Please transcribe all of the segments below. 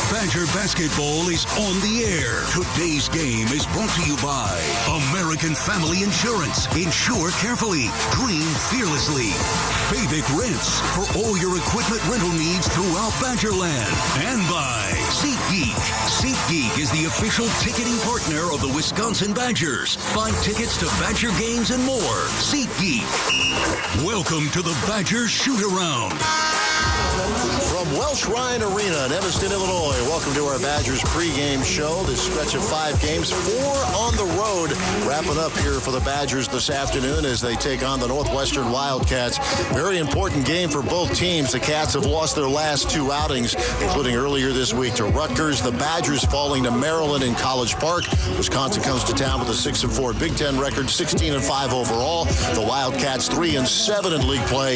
Badger basketball is on the air. Today's game is brought to you by American Family Insurance. Insure carefully. Dream fearlessly. Favic Rents for all your equipment rental needs throughout Badgerland. And by SeatGeek. SeatGeek is the official ticketing partner of the Wisconsin Badgers. Find tickets to Badger games and more. SeatGeek. Welcome to the Badgers Shoot-Around. From Welsh Ryan Arena in Evanston, Illinois, welcome to our Badgers pregame show. This stretch of 5 games, 4 on the road, wrapping up here for the Badgers this afternoon as they take on the Northwestern Wildcats. Very important game for both teams. The Cats have lost their last 2 outings, including earlier this week to Rutgers. The Badgers falling to Maryland in College Park. Wisconsin comes to town with a 6-4 Big Ten record, 16-5 overall. The Wildcats 3-7 in league play,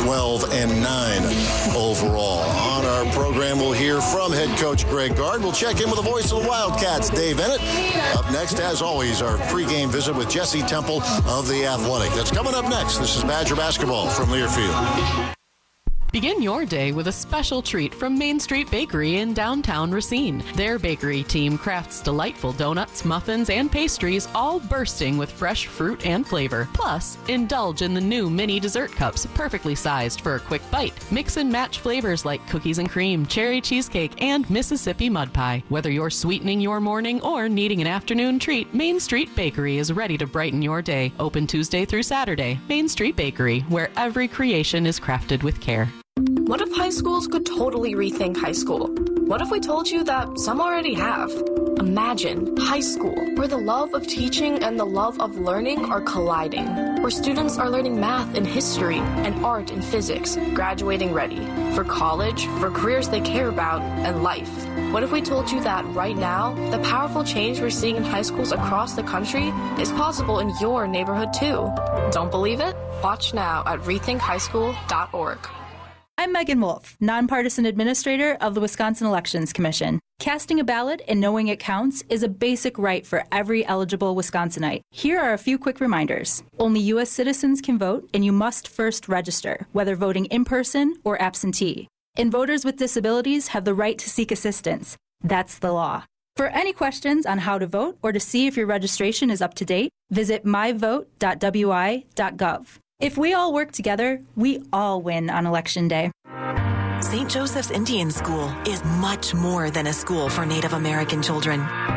12-9 overall. On our program, we'll hear from head coach Greg Gard. We'll check in with the voice of the Wildcats, Dave Bennett. Up next, as always, our pregame visit with Jesse Temple of The Athletic. That's coming up next. This is Badger basketball from Learfield. Begin your day with a special treat from Main Street Bakery in downtown Racine. Their bakery team crafts delightful donuts, muffins, and pastries, all bursting with fresh fruit and flavor. Plus, indulge in the new mini dessert cups, perfectly sized for a quick bite. Mix and match flavors like cookies and cream, cherry cheesecake, and Mississippi mud pie. Whether you're sweetening your morning or needing an afternoon treat, Main Street Bakery is ready to brighten your day. Open Tuesday through Saturday. Main Street Bakery, where every creation is crafted with care. What if high schools could totally rethink high school? What if we told you that some already have? Imagine high school, where the love of teaching and the love of learning are colliding, where students are learning math and history and art and physics, graduating ready for college, for careers they care about, and life. What if we told you that right now, the powerful change we're seeing in high schools across the country is possible in your neighborhood too? Don't believe it? Watch now at rethinkhighschool.org. I'm Megan Wolf, nonpartisan administrator of the Wisconsin Elections Commission. Casting a ballot and knowing it counts is a basic right for every eligible Wisconsinite. Here are a few quick reminders. Only U.S. citizens can vote, and you must first register, whether voting in person or absentee. And voters with disabilities have the right to seek assistance. That's the law. For any questions on how to vote or to see if your registration is up to date, visit myvote.wi.gov. If we all work together, we all win on Election Day. St. Joseph's Indian School is much more than a school for Native American children.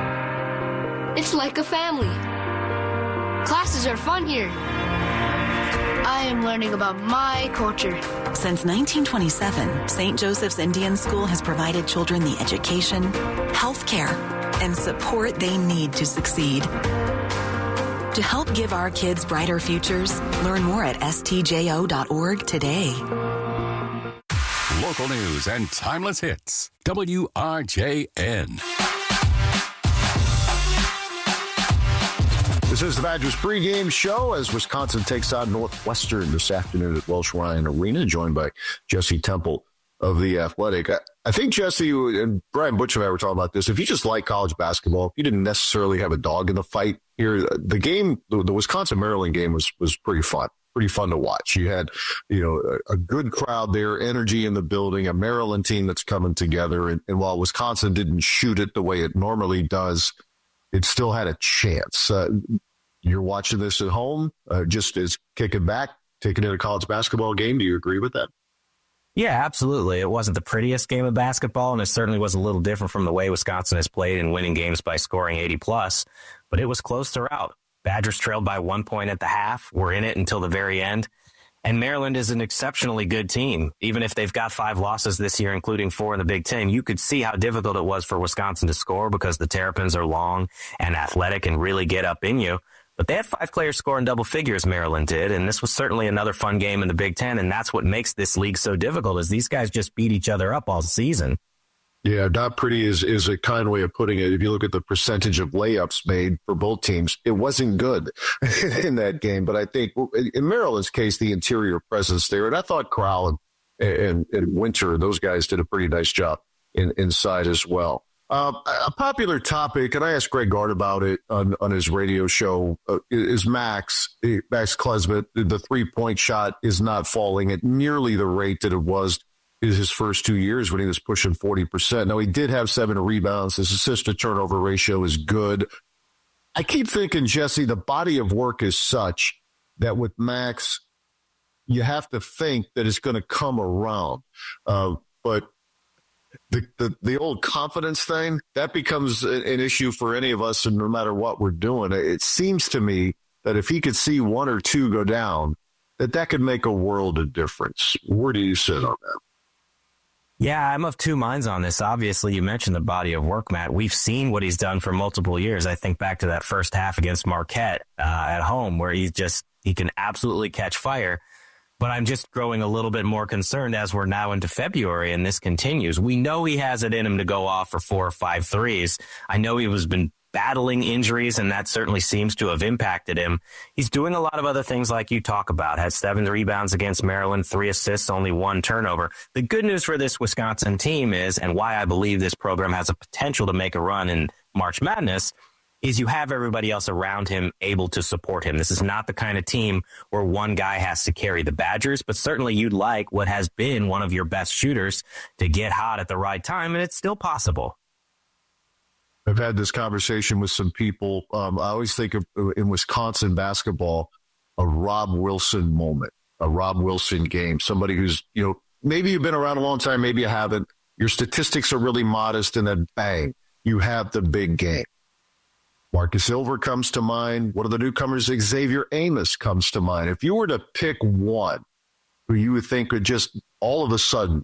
It's like a family. Classes are fun here. I am learning about my culture. Since 1927, St. Joseph's Indian School has provided children the education, health care, and support they need to succeed. To help give our kids brighter futures, learn more at stjo.org today. Local news and timeless hits. WRJN. This is the Badgers pregame show as Wisconsin takes on Northwestern this afternoon at Welsh Ryan Arena, joined by Jesse Temple of The Athletic. I think Jesse and Brian Butch and I were talking about this. If you just like college basketball, if you didn't necessarily have a dog in the fight here, the game, the Wisconsin-Maryland game was pretty fun to watch. You had, a good crowd there, energy in the building, a Maryland team that's coming together. And while Wisconsin didn't shoot it the way it normally does, it still had a chance. You're watching this at home, just as kicking back, taking in a college basketball game. Do you agree with that? Yeah, absolutely. It wasn't the prettiest game of basketball, and it certainly was a little different from the way Wisconsin has played in winning games by scoring 80+, but it was close throughout. Badgers trailed by 1 point at the half, were in it until the very end, and Maryland is an exceptionally good team. Even if they've got 5 losses this year, including 4 in the Big Ten, you could see how difficult it was for Wisconsin to score because the Terrapins are long and athletic and really get up in you. But they had 5 players scoring double figures, Maryland did, and this was certainly another fun game in the Big Ten, and that's what makes this league so difficult is these guys just beat each other up all season. Yeah, not pretty is a kind way of putting it. If you look at the percentage of layups made for both teams, it wasn't good in that game. But I think in Maryland's case, the interior presence there, and I thought Crowell and Winter, those guys did a pretty nice job inside as well. A popular topic, and I asked Greg Gard about it on his radio show, is Max Klesmit. The 3-point shot is not falling at nearly the rate that it was his first 2 years when he was pushing 40%. Now, he did have 7 rebounds. His assist-to-turnover ratio is good. I keep thinking, Jesse, the body of work is such that with Max, you have to think that it's going to come around. But the old confidence thing, that becomes an issue for any of us, and no matter what we're doing. It seems to me that if he could see 1 or 2 go down, that could make a world of difference. Where do you sit on that? Yeah, I'm of two minds on this. Obviously, you mentioned the body of work, Matt. We've seen what he's done for multiple years. I think back to that first half against Marquette at home, where he can absolutely catch fire. But I'm just growing a little bit more concerned as we're now into February and this continues. We know he has it in him to go off for 4 or 5 threes. I know he has been battling injuries, and that certainly seems to have impacted him. He's doing a lot of other things like you talk about. Had 7 rebounds against Maryland, 3 assists, only 1 turnover. The good news for this Wisconsin team is, and why I believe this program has a potential to make a run in March Madness, is you have everybody else around him able to support him. This is not the kind of team where one guy has to carry the Badgers, but certainly you'd like what has been one of your best shooters to get hot at the right time, and it's still possible. I've had this conversation with some people. I always think of, in Wisconsin basketball, a Rob Wilson moment, a Rob Wilson game. Somebody who's, maybe you've been around a long time, maybe you haven't. Your statistics are really modest, and then bang, you have the big game. Marcus Silver comes to mind. One of the newcomers, Xavier Amos, comes to mind. If you were to pick one who you would think could just all of a sudden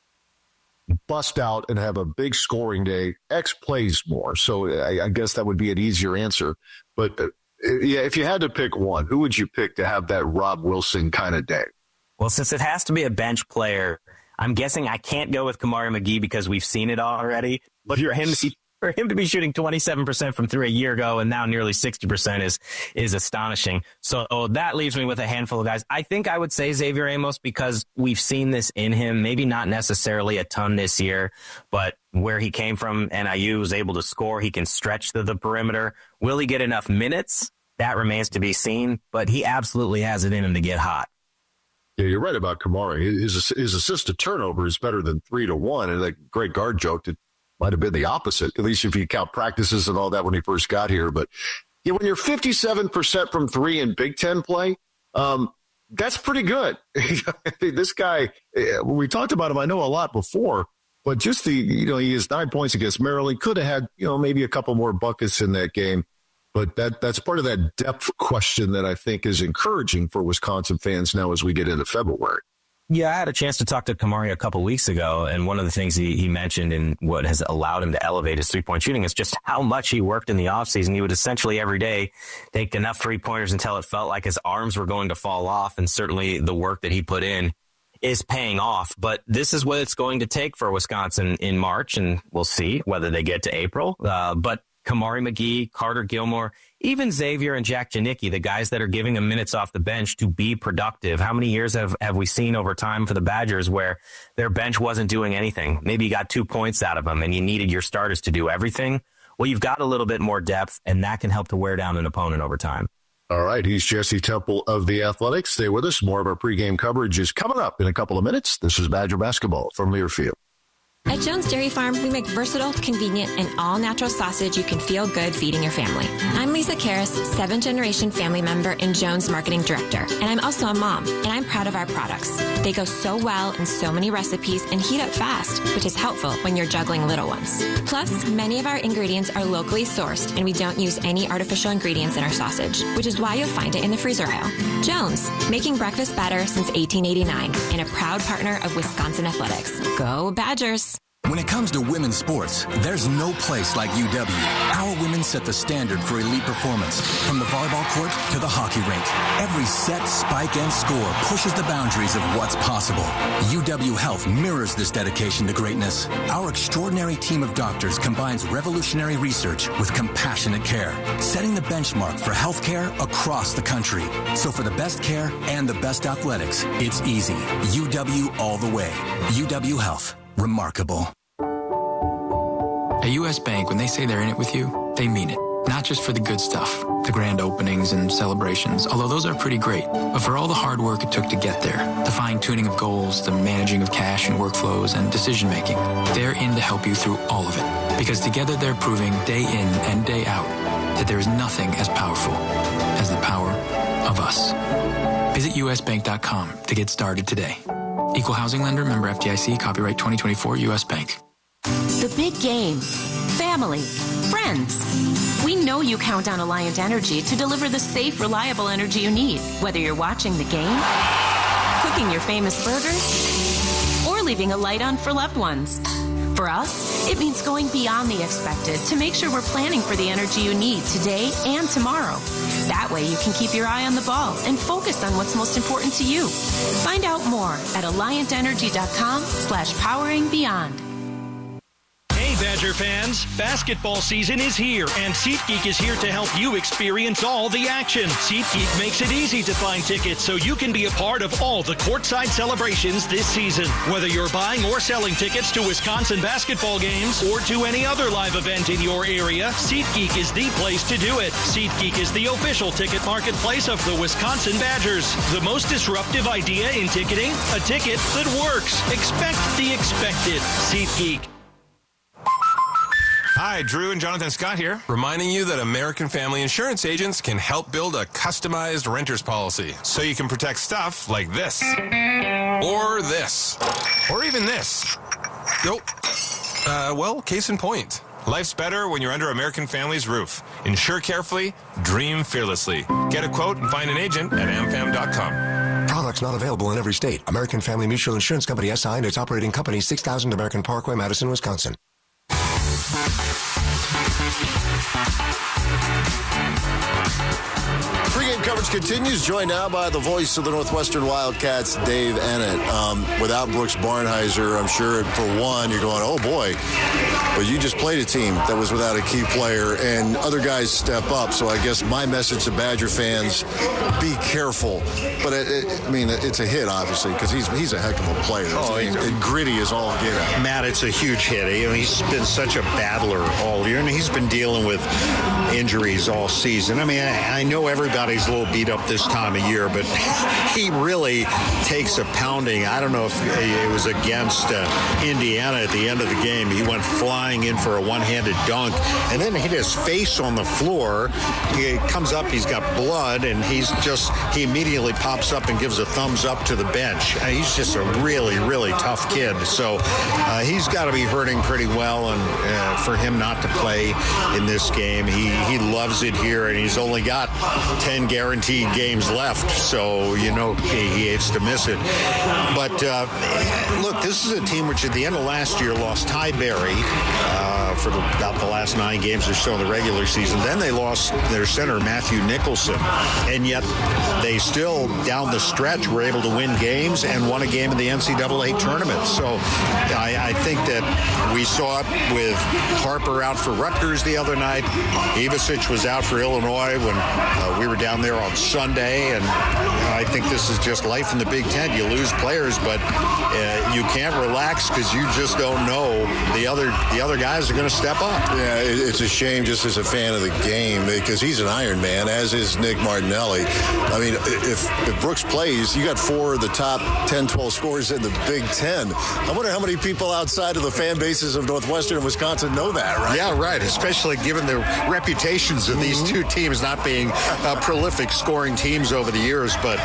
bust out and have a big scoring day, X plays more. So I guess that would be an easier answer. But if you had to pick one, who would you pick to have that Rob Wilson kind of day? Well, since it has to be a bench player, I'm guessing I can't go with Kamari McGee because we've seen it already. But for him to be shooting 27% from 3 a year ago and now nearly 60% is astonishing. So that leaves me with a handful of guys. I think I would say Xavier Amos because we've seen this in him, maybe not necessarily a ton this year, but where he came from, NIU was able to score. He can stretch to the perimeter. Will he get enough minutes? That remains to be seen, but he absolutely has it in him to get hot. Yeah, you're right about Kamari. His assist to turnover is better than 3-1. And that great guard joked it might have been the opposite, at least if you count practices and all that when he first got here. But when you're 57% from 3 in Big Ten play, that's pretty good. This guy, we talked about him, I know a lot before, but just he has 9 points against Maryland. Could have had, maybe a couple more buckets in that game. But that's part of that depth question that I think is encouraging for Wisconsin fans now as we get into February. Yeah, I had a chance to talk to Kamari a couple weeks ago, and one of the things he mentioned and what has allowed him to elevate his three-point shooting is just how much he worked in the offseason. He would essentially every day take enough three-pointers until it felt like his arms were going to fall off, and certainly the work that he put in is paying off. But this is what it's going to take for Wisconsin in March, and we'll see whether they get to April. But Kamari McGee, Carter Gilmore, even Xavier and Jack Janicki, the guys that are giving him minutes off the bench to be productive. How many years have we seen over time for the Badgers where their bench wasn't doing anything? Maybe you got 2 points out of them and you needed your starters to do everything. Well, you've got a little bit more depth, and that can help to wear down an opponent over time. All right, he's Jesse Temple of The Athletic. Stay with us. More of our pregame coverage is coming up in a couple of minutes. This is Badger Basketball from Learfield. At Jones Dairy Farm, we make versatile, convenient, and all-natural sausage you can feel good feeding your family. I'm Lisa Karras, 7th-generation family member and Jones Marketing Director, and I'm also a mom, and I'm proud of our products. They go so well in so many recipes and heat up fast, which is helpful when you're juggling little ones. Plus, many of our ingredients are locally sourced, and we don't use any artificial ingredients in our sausage, which is why you'll find it in the freezer aisle. Jones, making breakfast better since 1889, and a proud partner of Wisconsin Athletics. Go Badgers! When it comes to women's sports, there's no place like UW. Our women set the standard for elite performance. From the volleyball court to the hockey rink, every set, spike, and score pushes the boundaries of what's possible. UW Health mirrors this dedication to greatness. Our extraordinary team of doctors combines revolutionary research with compassionate care, setting the benchmark for healthcare across the country. So for the best care and the best athletics, it's easy. UW all the way. UW Health. Remarkable. At U.S. Bank, when they say they're in it with you, they mean it. Not just for the good stuff, the grand openings and celebrations, although those are pretty great, but for all the hard work it took to get there, the fine-tuning of goals, the managing of cash and workflows, and decision-making. They're in to help you through all of it, because together they're proving day in and day out that there is nothing as powerful as the power of us. Visit usbank.com to get started today. Equal housing lender, member FDIC, copyright 2024 U.S. Bank. The big game. Family. Friends. We know you count on Alliant Energy to deliver the safe, reliable energy you need, whether you're watching the game, cooking your famous burgers, or leaving a light on for loved ones. For us, it means going beyond the expected to make sure we're planning for the energy you need today and tomorrow. That way you can keep your eye on the ball and focus on what's most important to you. Find out more at alliantenergy.com/poweringbeyond. Badger fans, basketball season is here, and SeatGeek is here to help you experience all the action. SeatGeek makes it easy to find tickets so you can be a part of all the courtside celebrations this season. Whether you're buying or selling tickets to Wisconsin basketball games or to any other live event in your area, SeatGeek is the place to do it. SeatGeek is the official ticket marketplace of the Wisconsin Badgers. The most disruptive idea in ticketing? A ticket that works. Expect the expected. SeatGeek. Hi, Drew and Jonathan Scott here, reminding you that American Family Insurance agents can help build a customized renter's policy so you can protect stuff like this, or this, or even this. Nope. Well, case in point. Life's better when you're under American Family's roof. Insure carefully, dream fearlessly. Get a quote and find an agent at amfam.com. Products not available in every state. American Family Mutual Insurance Company SI and its operating company, 6000 American Parkway, Madison, Wisconsin. Pre-game coverage continues, joined now by the voice of the Northwestern Wildcats, Dave Ennett. Without Brooks Barnhizer, I'm sure for one, you're going, oh boy. But you just played a team that was without a key player, and other guys step up. So I guess my message to Badger fans, be careful. But, it's a hit, obviously, because he's a heck of a player. And gritty is all get out. Matt, it's a huge hit. He's been such a battler all year, and he's been dealing with injuries all season. I know everybody's a little beat up this time of year, but he really takes a pounding. I don't know if it was against Indiana at the end of the game. He went flying in for a one-handed dunk and then hit his face on the floor. He comes up, he's got blood, and he immediately pops up and gives a thumbs up to the bench. He's just a really, really tough kid. So he's got to be hurting pretty well, and for him not to play in this game, he loves it here, and he's only got 10 guaranteed games left, so he hates to miss it. But look, this is a team which at the end of last year lost Ty Berry for about the last 9 games or so in the regular season. Then they lost their center, Matthew Nicholson, and yet they still, down the stretch, were able to win games and won a game in the NCAA tournament. So I think that we saw it with Harper out for Rutgers the other night. Ivasic was out for Illinois when we were down there on Sunday, and I think this is just life in the Big Ten. You lose players, but you can't relax because you just don't know the other guys are going to step up. Yeah, it's a shame just as a fan of the game because he's an Iron Man, as is Nick Martinelli. If Brooks plays, you got 4 of the top 10, 12 scorers in the Big Ten. I wonder how many people outside of the fan bases of Northwestern and Wisconsin know that, right? Yeah, right, especially given the reputations of these two teams not being prolific scoring teams over the years. But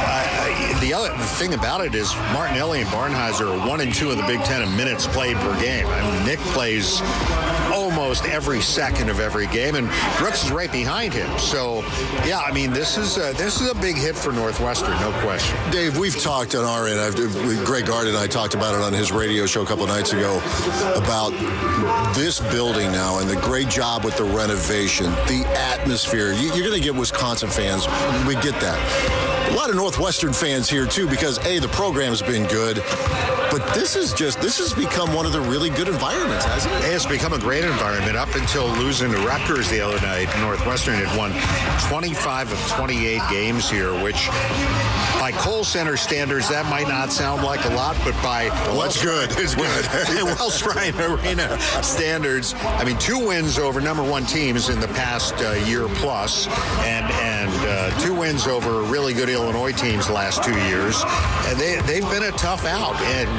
the other thing about it is Martinelli and Barnhizer are 1 and 2 in the Big Ten in minutes played per game. Nick plays almost every second of every game, and Brooks is right behind him. So, yeah, this is a big hit for Northwestern, no question. Dave, we've talked on our end. Greg Gard and I talked about it on his radio show a couple of nights ago about this building now and the great job with the renovation, the atmosphere. You're going to get Wisconsin fans. We get that. A lot of Northwestern fans here, too, because, A, the program's been good. But this has become one of the really good environments, hasn't it? It's become a great environment up until losing to Rutgers the other night. Northwestern had won 25 of 28 games here, which by Kohl Center standards, that might not sound like a lot, but by it's good. It's good. Welsh Ryan Arena standards, I mean, 2 wins over number 1 teams in the past year plus, and 2 wins over really good Illinois teams the last 2 years. And they've been a tough out,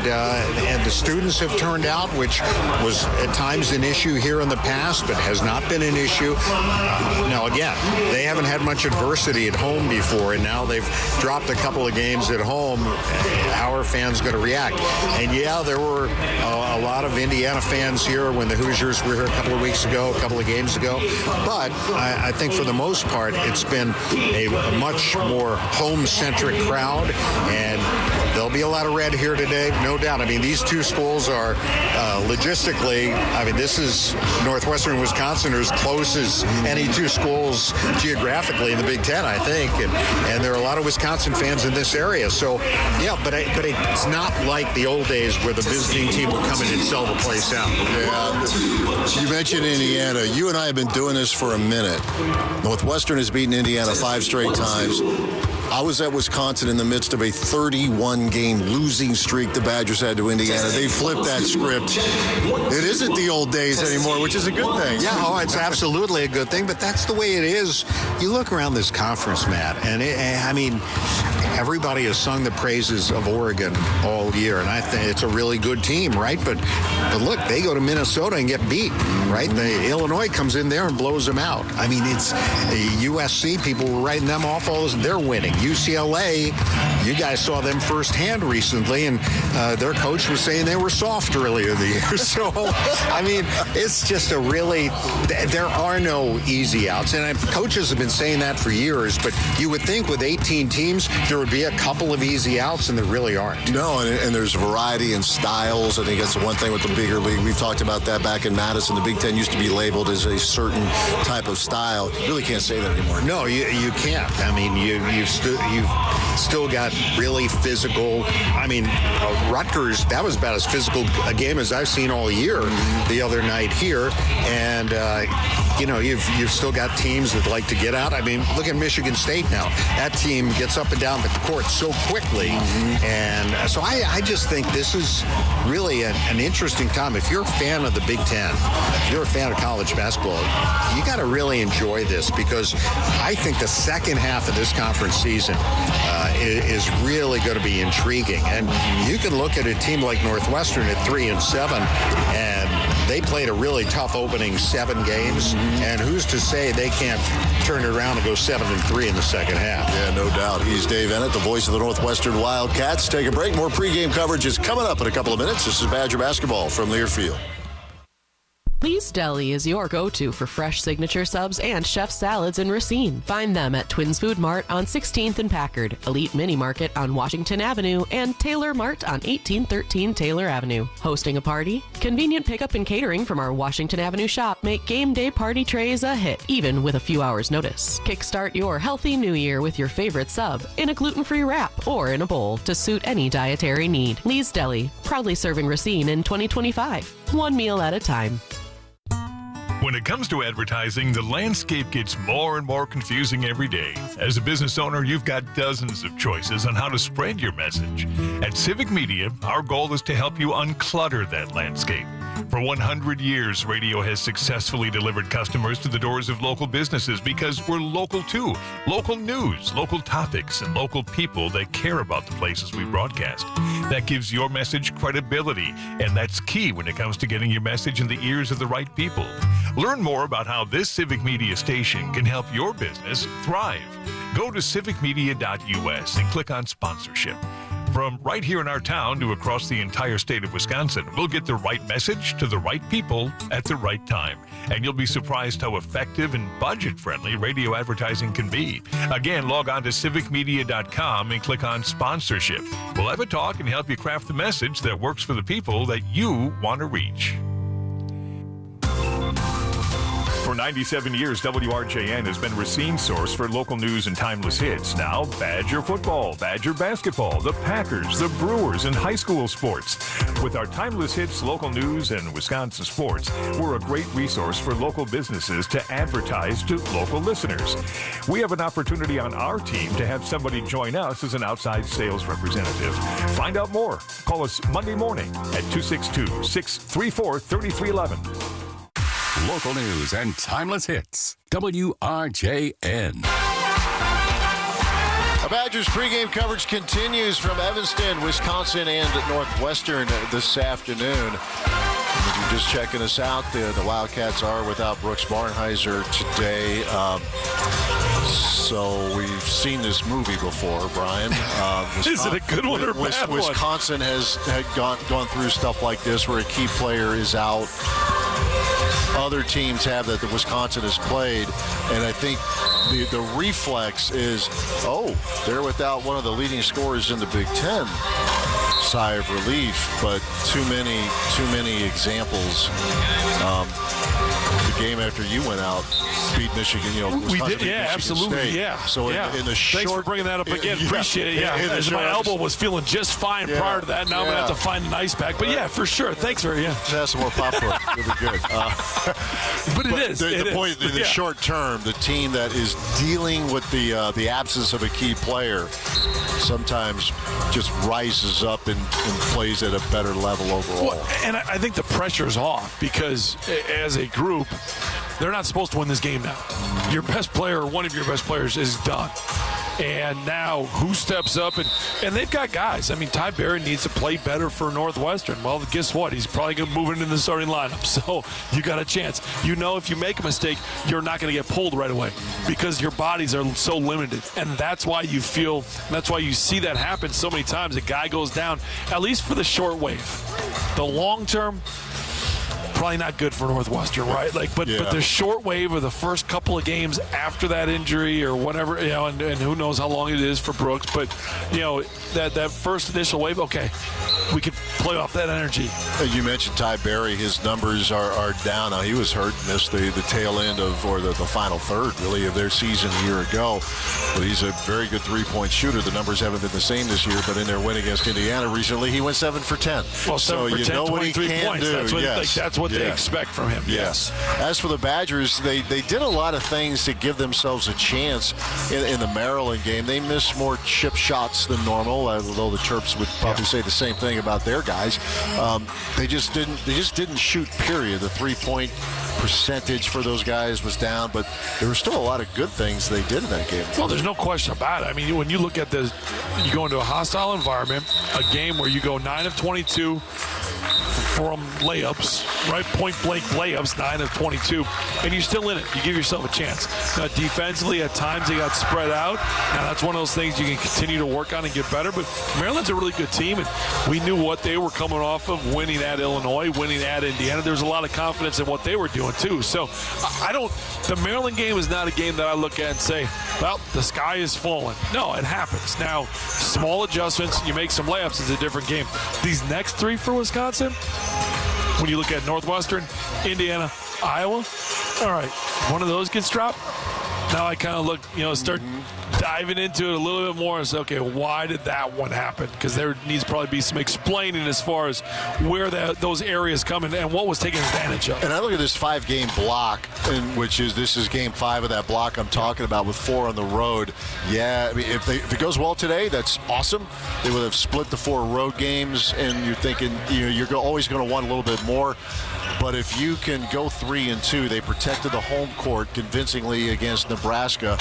and the students have turned out, which was at times an issue here in the past, but has not been an issue. Now, again, they haven't had much adversity at home before, and now they've dropped a couple of games at home. How are fans going to react? And yeah, there were a lot of Indiana fans here when the Hoosiers were here a couple of weeks ago, a couple of games ago. But I think for the most part, it's been a much more home-centric crowd, and there'll be a lot of red here today, no doubt. I mean, these 2 schools are logistically, I mean, this is Northwestern and Wisconsin are as close as any 2 schools geographically in the Big Ten, I think. And there are a lot of Wisconsin fans in this area. So, yeah, but it's not like the old days where the visiting team would come in and sell the place out. Yeah. You mentioned Indiana. You and I have been doing this for a minute. Northwestern has beaten Indiana 5 straight times. I was at Wisconsin in the midst of a 31-game losing streak the Badgers had to Indiana. They flipped that script. It isn't the old days anymore, which is a good thing. Yeah, it's absolutely a good thing, but that's the way it is. You look around this conference, Matt, and I mean, everybody has sung the praises of Oregon all year, and I think it's a really good team, right? But look, they go to Minnesota and get beat, right? Illinois comes in there and blows them out. I mean, it's USC, people were writing them off, they're winning. UCLA, you guys saw them firsthand recently, and their coach was saying they were soft earlier in the year. So, I mean, it's just there are no easy outs. And coaches have been saying that for years, but you would think with 18 teams, there would be a couple of easy outs, and there really aren't. No, and there's variety in styles. I think that's the one thing with the bigger league. We've talked about that back in Madison. The Big Ten used to be labeled as a certain type of style. You really can't say that anymore. No, you can't. I mean, you've still got really physical. I mean, Rutgers, that was about as physical a game as I've seen all year the other night here. And, you've still got teams that like to get out. I mean, look at Michigan State now. That team gets up and down the court so quickly. And so I just think this is really an interesting time. If you're a fan of the Big Ten, if you're a fan of college basketball, you got to really enjoy this, because I think the second half of this conference season is really going to be intriguing. And you can look at a team like Northwestern at 3-7, and they played a really tough opening 7 games. And who's to say they can't turn it around and go 7-3 in the second half? Yeah, no doubt. He's Dave Ennett, the voice of the Northwestern Wildcats. Take a break. More pregame coverage is coming up in a couple of minutes. This is Badger Basketball from Learfield. Lee's Deli is your go-to for fresh signature subs and chef salads in Racine. Find them at Twins Food Mart on 16th and Packard, Elite Mini Market on Washington Avenue, and Taylor Mart on 1813 Taylor Avenue. Hosting a party? Convenient pickup and catering from our Washington Avenue shop make game day party trays a hit, even with a few hours' notice. Kickstart your healthy new year with your favorite sub in a gluten-free wrap or in a bowl to suit any dietary need. Lee's Deli, proudly serving Racine in 2025. One meal at a time. When it comes to advertising, the landscape gets more and more confusing every day. As a business owner, you've got dozens of choices on how to spread your message. At Civic Media, our goal is to help you unclutter that landscape. For 100 years, radio has successfully delivered customers to the doors of local businesses because we're local too. Local news, local topics, and local people that care about the places we broadcast. That gives your message credibility, and that's key when it comes to getting your message in the ears of the right people. Learn more about how this Civic Media station can help your business thrive. Go to civicmedia.us and click on sponsorship. From right here in our town to across the entire state of Wisconsin, we'll get the right message to the right people at the right time. And you'll be surprised how effective and budget-friendly radio advertising can be. Again, log on to civicmedia.com and click on sponsorship. We'll have a talk and help you craft the message that works for the people that you want to reach. For 97 years, WRJN has been Racine's source for local news and timeless hits. Now, Badger football, Badger basketball, the Packers, the Brewers, and high school sports. With our timeless hits, local news, and Wisconsin sports, we're a great resource for local businesses to advertise to local listeners. We have an opportunity on our team to have somebody join us as an outside sales representative. Find out more. Call us Monday morning at 262-634-3311. Local news and timeless hits. WRJN. The Badgers pregame coverage continues from Evanston, Wisconsin, and Northwestern this afternoon. If you're just checking us out, the Wildcats are without Brooks Barnhizer today. So we've seen this movie before, Brian. Is it a good one or a bad one? Wisconsin had gone through stuff like this where a key player is out. Other teams have that Wisconsin has played, and I think the reflex is, they're without one of the leading scorers in the Big Ten. Sigh of relief, but too many examples. The game after you went out beat Michigan. We did, Michigan absolutely, State. yeah. So in the short, thanks for bringing that up again. Appreciate it. Yeah, as my elbow was feeling just fine prior to that. Now I'm gonna have to find an ice pack. But yeah, for sure. Thanks for Just have some more popcorn. It'll be good. But it is. The point in the short term, the team that is dealing with the absence of a key player sometimes just rises up and plays at a better level overall. Well, and I think the pressure is off because as a group, they're not supposed to win this game now. Your best player or one of your best players is done. And now who steps up? And they've got guys. I mean, Ty Barron needs to play better for Northwestern. Well, guess what? He's probably going to move into the starting lineup. So you got a chance. If you make a mistake, you're not going to get pulled right away because your bodies are so limited. And that's why you see that happen so many times. A guy goes down, at least for the short wave. The long term, probably not good for Northwestern, right? But the short wave of the first couple of games after that injury or whatever, and who knows how long it is for Brooks, but that first initial wave, okay, we can play off that energy. You mentioned Ty Barry. His numbers are down. Now, he was hurt, missed the tail end the final third, really, of their season a year ago. But he's a very good three-point shooter. The numbers haven't been the same this year, but in their win against Indiana recently, he went 7 for 10. Well, 7 for 10, what he can points. do. That's what they expect from him. Yes. As for the Badgers, they did a lot of things to give themselves a chance in the Maryland game. They missed more chip shots than normal, although the Terps would probably say the same thing about their guys. They just didn't shoot, period. The three-point percentage for those guys was down, but there were still a lot of good things they did in that game. Well, there's no question about it. I mean, when you look at this, you go into a hostile environment, a game where you go 9 of 22 from layups, right? Point-blank layups, 9 of 22, and you're still in it. You give yourself a chance. Defensively, at times they got spread out. Now, that's one of those things you can continue to work on and get better, but Maryland's a really good team, and we knew what they were coming off of, winning at Illinois, winning at Indiana. There's a lot of confidence in what they were doing, too. So, the Maryland game is not a game that I look at and say, well, the sky is falling. No, it happens. Now, small adjustments, you make some layups, it's a different game. These next three for Wisconsin, when you look at Northwestern, Indiana, Iowa, all right, one of those gets dropped. Now I kind of look, start diving into it a little bit more and say, okay, why did that one happen? Because there needs to probably be some explaining as far as where those areas come in and what was taken advantage of. And I look at this 5-game block, this is game 5 of that block I'm talking about with 4 on the road. Yeah, I mean, if it goes well today, that's awesome. They would have split the 4 road games, and you're thinking you're always going to want a little bit more. But if you can go 3-2, they protected the home court convincingly against Nebraska.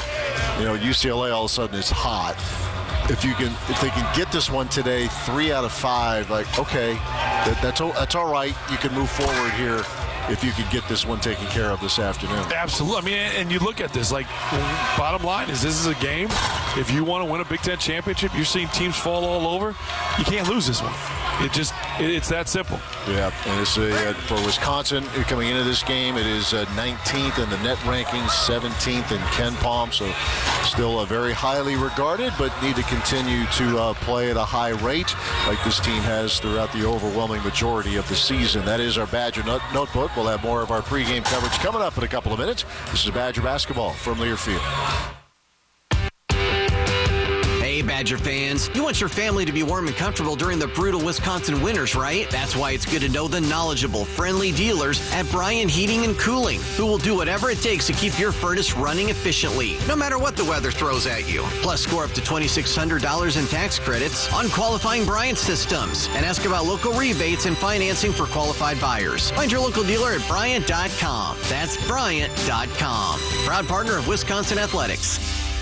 UCLA all of a sudden is hot. If they can get this one today, 3 out of 5, okay, that's all right. You can move forward here if you can get this one taken care of this afternoon. Absolutely. I mean, and you look at this, bottom line is this is a game. If you want to win a Big Ten championship, you're seeing teams fall all over. You can't lose this one. It's that simple. Yeah, and it's for Wisconsin coming into this game, it is 19th in the net rankings, 17th in Ken Palm, so still very highly regarded, but need to continue to play at a high rate like this team has throughout the overwhelming majority of the season. That is our Badger Notebook. We'll have more of our pregame coverage coming up in a couple of minutes. This is Badger basketball from Learfield. Hey, Badger fans, you want your family to be warm and comfortable during the brutal Wisconsin winters, right? That's why it's good to know the knowledgeable, friendly dealers at Bryan Heating and Cooling, who will do whatever it takes to keep your furnace running efficiently, no matter what the weather throws at you. Plus, score up to $2,600 in tax credits on qualifying Bryant systems, and ask about local rebates and financing for qualified buyers. Find your local dealer at Bryant.com. That's Bryant.com. Proud partner of Wisconsin Athletics.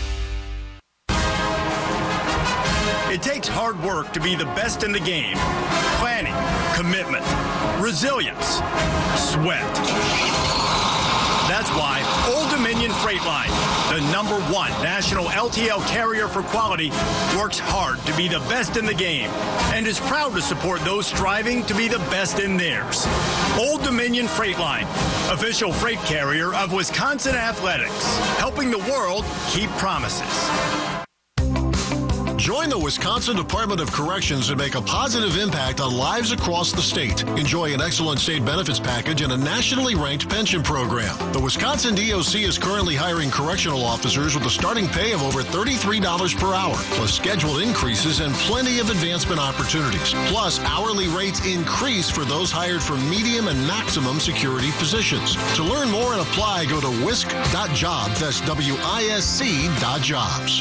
It takes hard work to be the best in the game. Planning, commitment, resilience, sweat. That's why Old Dominion Freight Line, the #1 national LTL carrier for quality, works hard to be the best in the game and is proud to support those striving to be the best in theirs. Old Dominion Freight Line, official freight carrier of Wisconsin Athletics, helping the world keep promises. Join the Wisconsin Department of Corrections and make a positive impact on lives across the state. Enjoy an excellent state benefits package and a nationally ranked pension program. The Wisconsin DOC is currently hiring correctional officers with a starting pay of over $33 per hour, plus scheduled increases and plenty of advancement opportunities. Plus, hourly rates increase for those hired for medium and maximum security positions. To learn more and apply, go to wisc.jobs. That's WISC.jobs.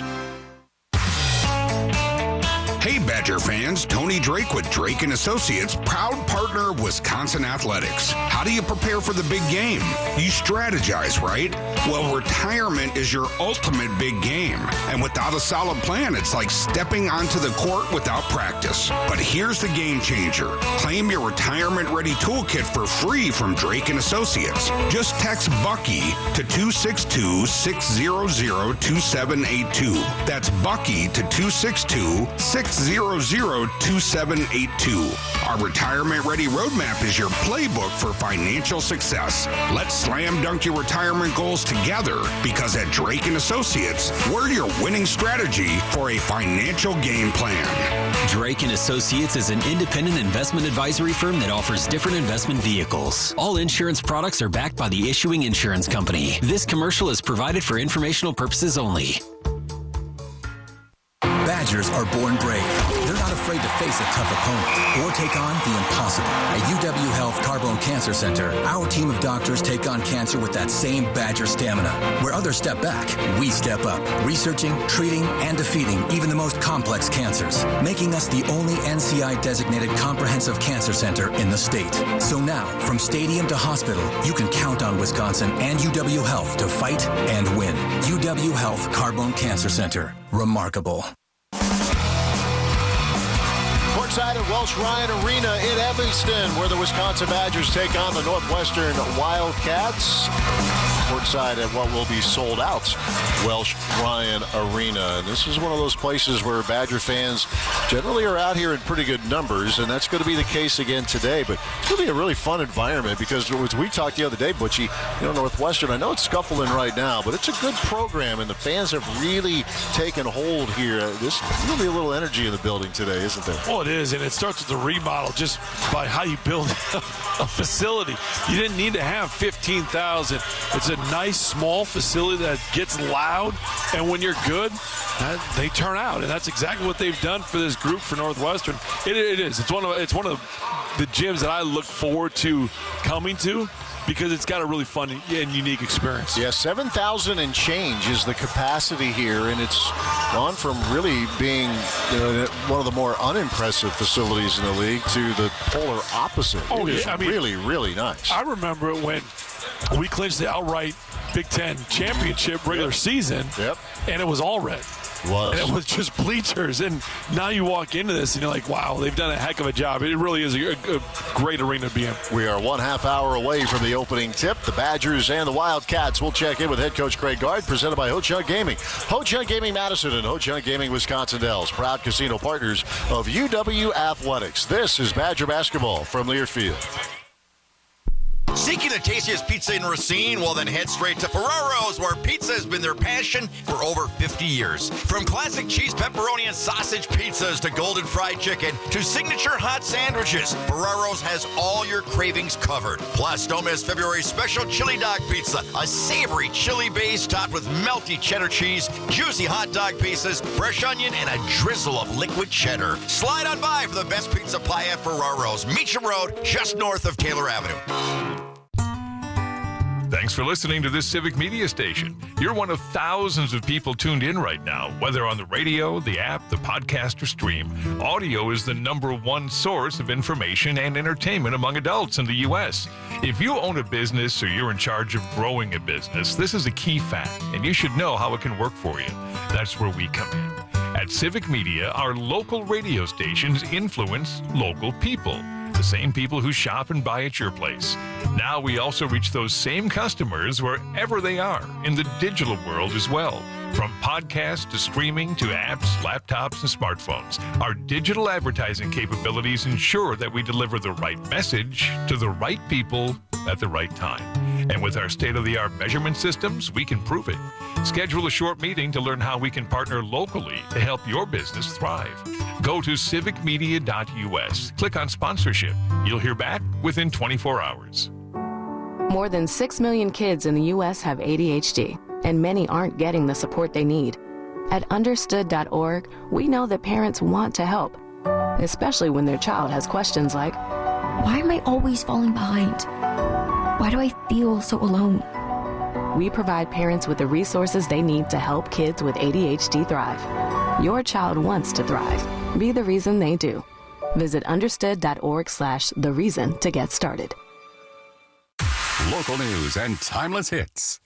Hey, Badger fans, Tony Drake with Drake & Associates, proud partner of Wisconsin Athletics. How do you prepare for the big game? You strategize, right? Well, retirement is your ultimate big game. And without a solid plan, it's like stepping onto the court without practice. But here's the game changer. Claim your retirement-ready toolkit for free from Drake & Associates. Just text Bucky to 262-600-2782. That's Bucky to 262-600-2782. Our retirement ready roadmap is your playbook for financial success. Let's slam dunk your retirement goals together, because at Drake & Associates, we're your winning strategy for a financial game plan. Drake & Associates is an independent investment advisory firm that offers different investment vehicles. All insurance products are backed by the issuing insurance company. This commercial is provided for informational purposes only. Badgers are born brave. They're not afraid to face a tough opponent or take on the impossible. At UW Health Carbone Cancer Center, our team of doctors take on cancer with that same Badger stamina. Where others step back, we step up, researching, treating, and defeating even the most complex cancers, making us the only NCI-designated comprehensive cancer center in the state. So now, from stadium to hospital, you can count on Wisconsin and UW Health to fight and win. UW Health Carbone Cancer Center. Remarkable. Courtside at Welsh Ryan Arena in Evanston, where the Wisconsin Badgers take on the Northwestern Wildcats. Courtside at what will be sold out Welsh Ryan Arena. And this is one of those places where Badger fans generally are out here in pretty good numbers, and that's going to be the case again today. But it's going to be a really fun environment, because as we talked the other day, Butchie, Northwestern, I know it's scuffling right now, but it's a good program, and the fans have really taken hold here. There's going to be a little energy in the building today, isn't there? Well, it is, and it starts with the remodel just by how you build a facility. You didn't need to have 15,000. It's a nice, small facility that gets loud, and when you're good, they turn out, and that's exactly what they've done for this group for Northwestern. It is. It's one of the gyms that I look forward to coming to, because it's got a really fun and unique experience. Yeah, 7,000 and change is the capacity here, and it's gone from really being one of the more unimpressive facilities in the league to the polar opposite. It is really, really nice. I remember when we clinched the outright Big Ten championship regular season, and it was all red. And it was just bleachers. And now you walk into this and you're like, wow, they've done a heck of a job. It really is a great arena to be in. We are 1/2 hour away from the opening tip. The Badgers and the Wildcats will check in with head coach Craig Gard, presented by Ho-Chunk Gaming. Ho-Chunk Gaming Madison and Ho-Chunk Gaming Wisconsin Dells, proud casino partners of UW Athletics. This is Badger basketball from Learfield. Seeking the tastiest pizza in Racine? Well, then head straight to Ferraro's, where pizza has been their passion for over 50 years. From classic cheese, pepperoni, and sausage pizzas to golden fried chicken to signature hot sandwiches, Ferraro's has all your cravings covered. Plus, don't miss February's special chili dog pizza, a savory chili base topped with melty cheddar cheese, juicy hot dog pieces, fresh onion, and a drizzle of liquid cheddar. Slide on by for the best pizza pie at Ferraro's, Meacham Road, just north of Taylor Avenue. Thanks for listening to this Civic Media station. You're one of thousands of people tuned in right now, whether on the radio, the app, the podcast, or stream. Audio is the #1 source of information and entertainment among adults in the U.S. If you own a business or you're in charge of growing a business, this is a key fact, and you should know how it can work for you. That's where we come in. At Civic Media, our local radio stations influence local people. The same people who shop and buy at your place. Now we also reach those same customers wherever they are in the digital world as well. From podcasts to streaming to apps, laptops, and smartphones, our digital advertising capabilities ensure that we deliver the right message to the right people at the right time. And with our state-of-the-art measurement systems, we can prove it. Schedule a short meeting to learn how we can partner locally to help your business thrive. Go to civicmedia.us. Click on sponsorship. You'll hear back within 24 hours. More than 6 million kids in the U.S. have ADHD, and many aren't getting the support they need. At understood.org, we know that parents want to help, especially when their child has questions like, why am I always falling behind? Why do I feel so alone? We provide parents with the resources they need to help kids with ADHD thrive. Your child wants to thrive. Be the reason they do. Visit understood.org/the reason to get started. Local news and timeless hits.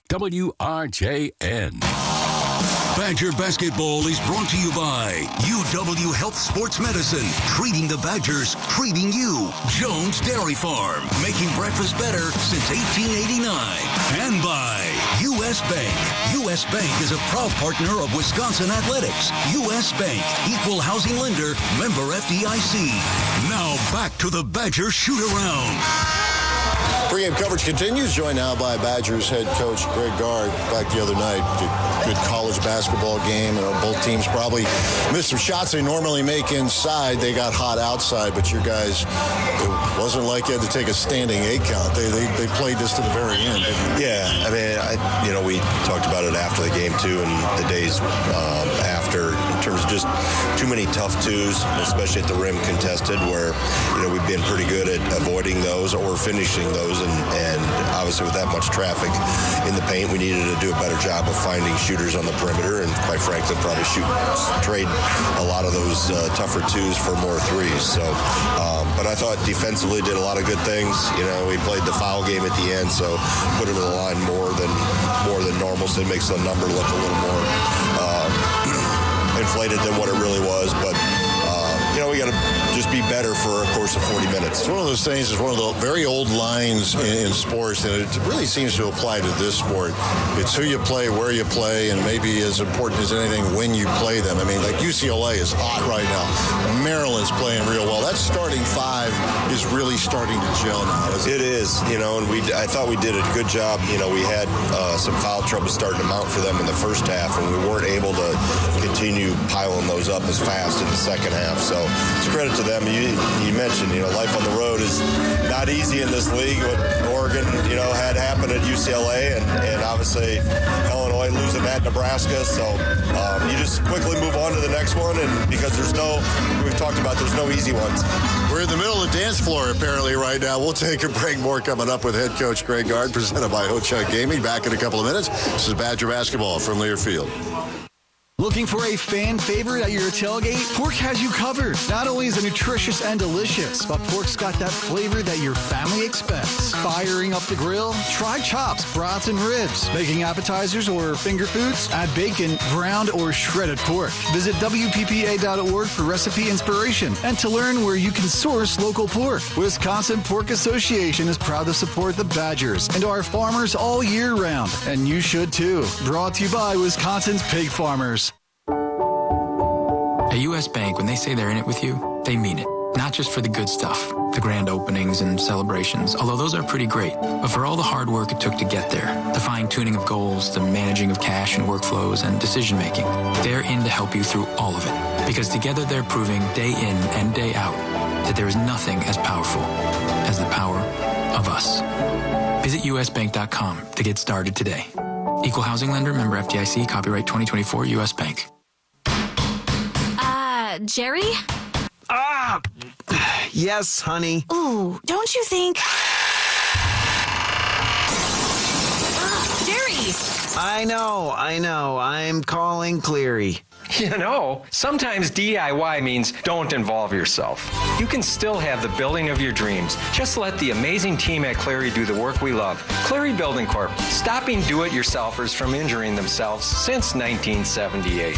WRJN. Badger basketball is brought to you by UW Health Sports Medicine, treating the Badgers, treating you. Jones Dairy Farm, making breakfast better since 1889. And by U.S. Bank. U.S. Bank is a proud partner of Wisconsin Athletics. U.S. Bank, equal housing lender, member FDIC. Now back to the Badger shoot-around. Pre-game coverage continues, joined now by Badgers head coach Craig Gard. Back the other night, good college basketball game. Both teams probably missed some shots they normally make inside. They got hot outside, but your guys, it wasn't like you had to take a standing 8 count. They played this to the very end. Yeah, I mean, we talked about it after the game too, and the days after, in terms of just too many tough twos, especially at the rim contested, where we've been pretty good at avoiding those or finishing those. And obviously with that much traffic in the paint, we needed to do a better job of finding shooters on the perimeter, and quite frankly, probably trade a lot of those tougher twos for more threes. So, but I thought defensively did a lot of good things. We played the foul game at the end, so put him in the line more than normal, so it makes the number look a little more inflated than what it really was. But we got to just be better for a course of 40 minutes. It's one of those things, it's one of the very old lines in sports, and it really seems to apply to this sport. It's who you play, where you play, and maybe as important as anything, when you play them. I mean, like UCLA is hot right now. Maryland's playing real well. That starting 5 is really starting to gel now. It is, and I thought we did a good job. We had some foul trouble starting to mount for them in the first half, and we weren't able to continue piling those up as fast in the second half. So it's credit to them. You mentioned, life on the road is not easy in this league. What Oregon, had happened at UCLA, and obviously Illinois losing at Nebraska. So you just quickly move on to the next one, and because we've talked about, there's no easy ones. We're in the middle of the dance floor apparently right now. We'll take a break. More coming up with head coach Craig Gard, presented by Ho-Chunk Gaming. Back in a couple of minutes. This is Badger basketball from Learfield. Looking for a fan favorite at your tailgate? Pork has you covered. Not only is it nutritious and delicious, but pork's got that flavor that your family expects. Firing up the grill? Try chops, brats, and ribs. Making appetizers or finger foods? Add bacon, ground, or shredded pork. Visit WPPA.org for recipe inspiration and to learn where you can source local pork. Wisconsin Pork Association is proud to support the Badgers and our farmers all year round, and you should too. Brought to you by Wisconsin's pig farmers. At U.S. Bank, when they say they're in it with you, they mean it. Not just for the good stuff, the grand openings and celebrations, although those are pretty great, but for all the hard work it took to get there, the fine-tuning of goals, the managing of cash and workflows, and decision-making. They're in to help you through all of it, because together they're proving day in and day out that there is nothing as powerful as the power of us. Visit usbank.com to get started today. Equal housing lender, member FDIC, copyright 2024, U.S. Bank. Jerry? Yes, honey. Ooh, don't you think... Jerry! I know. I'm calling Cleary. You know, sometimes DIY means don't involve yourself. You can still have the building of your dreams. Just let the amazing team at Cleary do the work we love. Cleary Building Corp, stopping do-it-yourselfers from injuring themselves since 1978.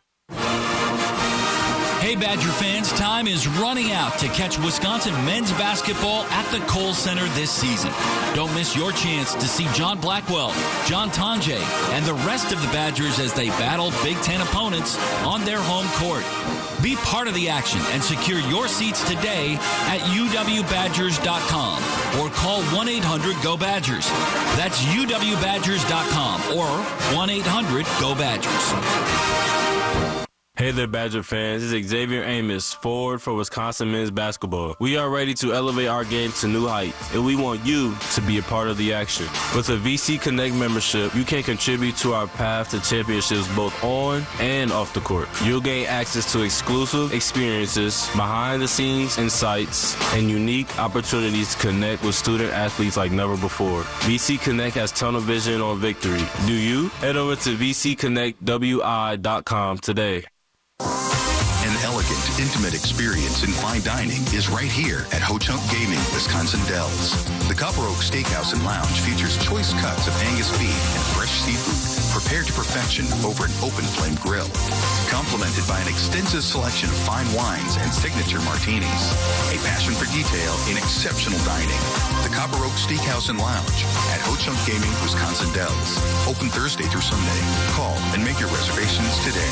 Hey, Badger fans, time is running out to catch Wisconsin men's basketball at the Kohl Center this season. Don't miss your chance to see John Blackwell, John Tonje, and the rest of the Badgers as they battle Big Ten opponents on their home court. Be part of the action and secure your seats today at uwbadgers.com or call 1-800-GO-BADGERS. That's uwbadgers.com or 1-800-GO-BADGERS. Hey there, Badger fans. This is Xavier Amos, forward for Wisconsin men's basketball. We are ready to elevate our game to new heights, and we want you to be a part of the action. With a VC Connect membership, you can contribute to our path to championships both on and off the court. You'll gain access to exclusive experiences, behind-the-scenes insights, and unique opportunities to connect with student athletes like never before. VC Connect has tunnel vision on victory. Do you? Head over to vcconnectwi.com today. An elegant, intimate experience in fine dining is right here at Ho Chunk Gaming, Wisconsin Dells. The Copper Oak Steakhouse and Lounge features choice cuts of Angus beef and fresh seafood prepared to perfection over an open flame grill, complemented by an extensive selection of fine wines and signature martinis. A passion for detail in exceptional dining. The Copper Oak Steakhouse and Lounge at Ho Chunk Gaming, Wisconsin Dells. Open Thursday through Sunday. Call and make your reservations today.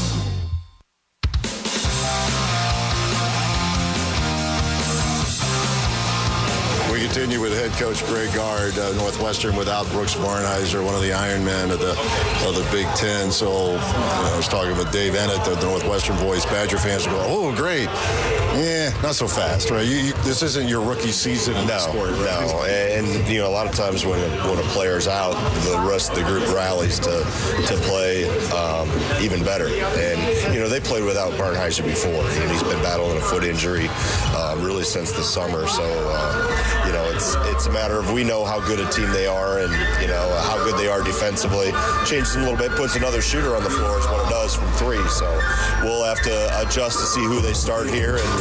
We continue with head coach Greg Gard, Northwestern without Brooks Barnhizer, one of the Iron Men of the Big Ten. So I was talking with Dave Ennett, the Northwestern voice. Badger fans are going, "Oh, great." Yeah, not so fast, right? This isn't your rookie season in the sport, right? No, and a lot of times when a player's out, the rest of the group rallies to play even better. And they played without Barnhizer before. He's been battling a foot injury really since the summer. So it's a matter of we know how good a team they are and how good they are defensively. Changes them a little bit, puts another shooter on the floor is what it does from three. So we'll have to adjust to see who they start here and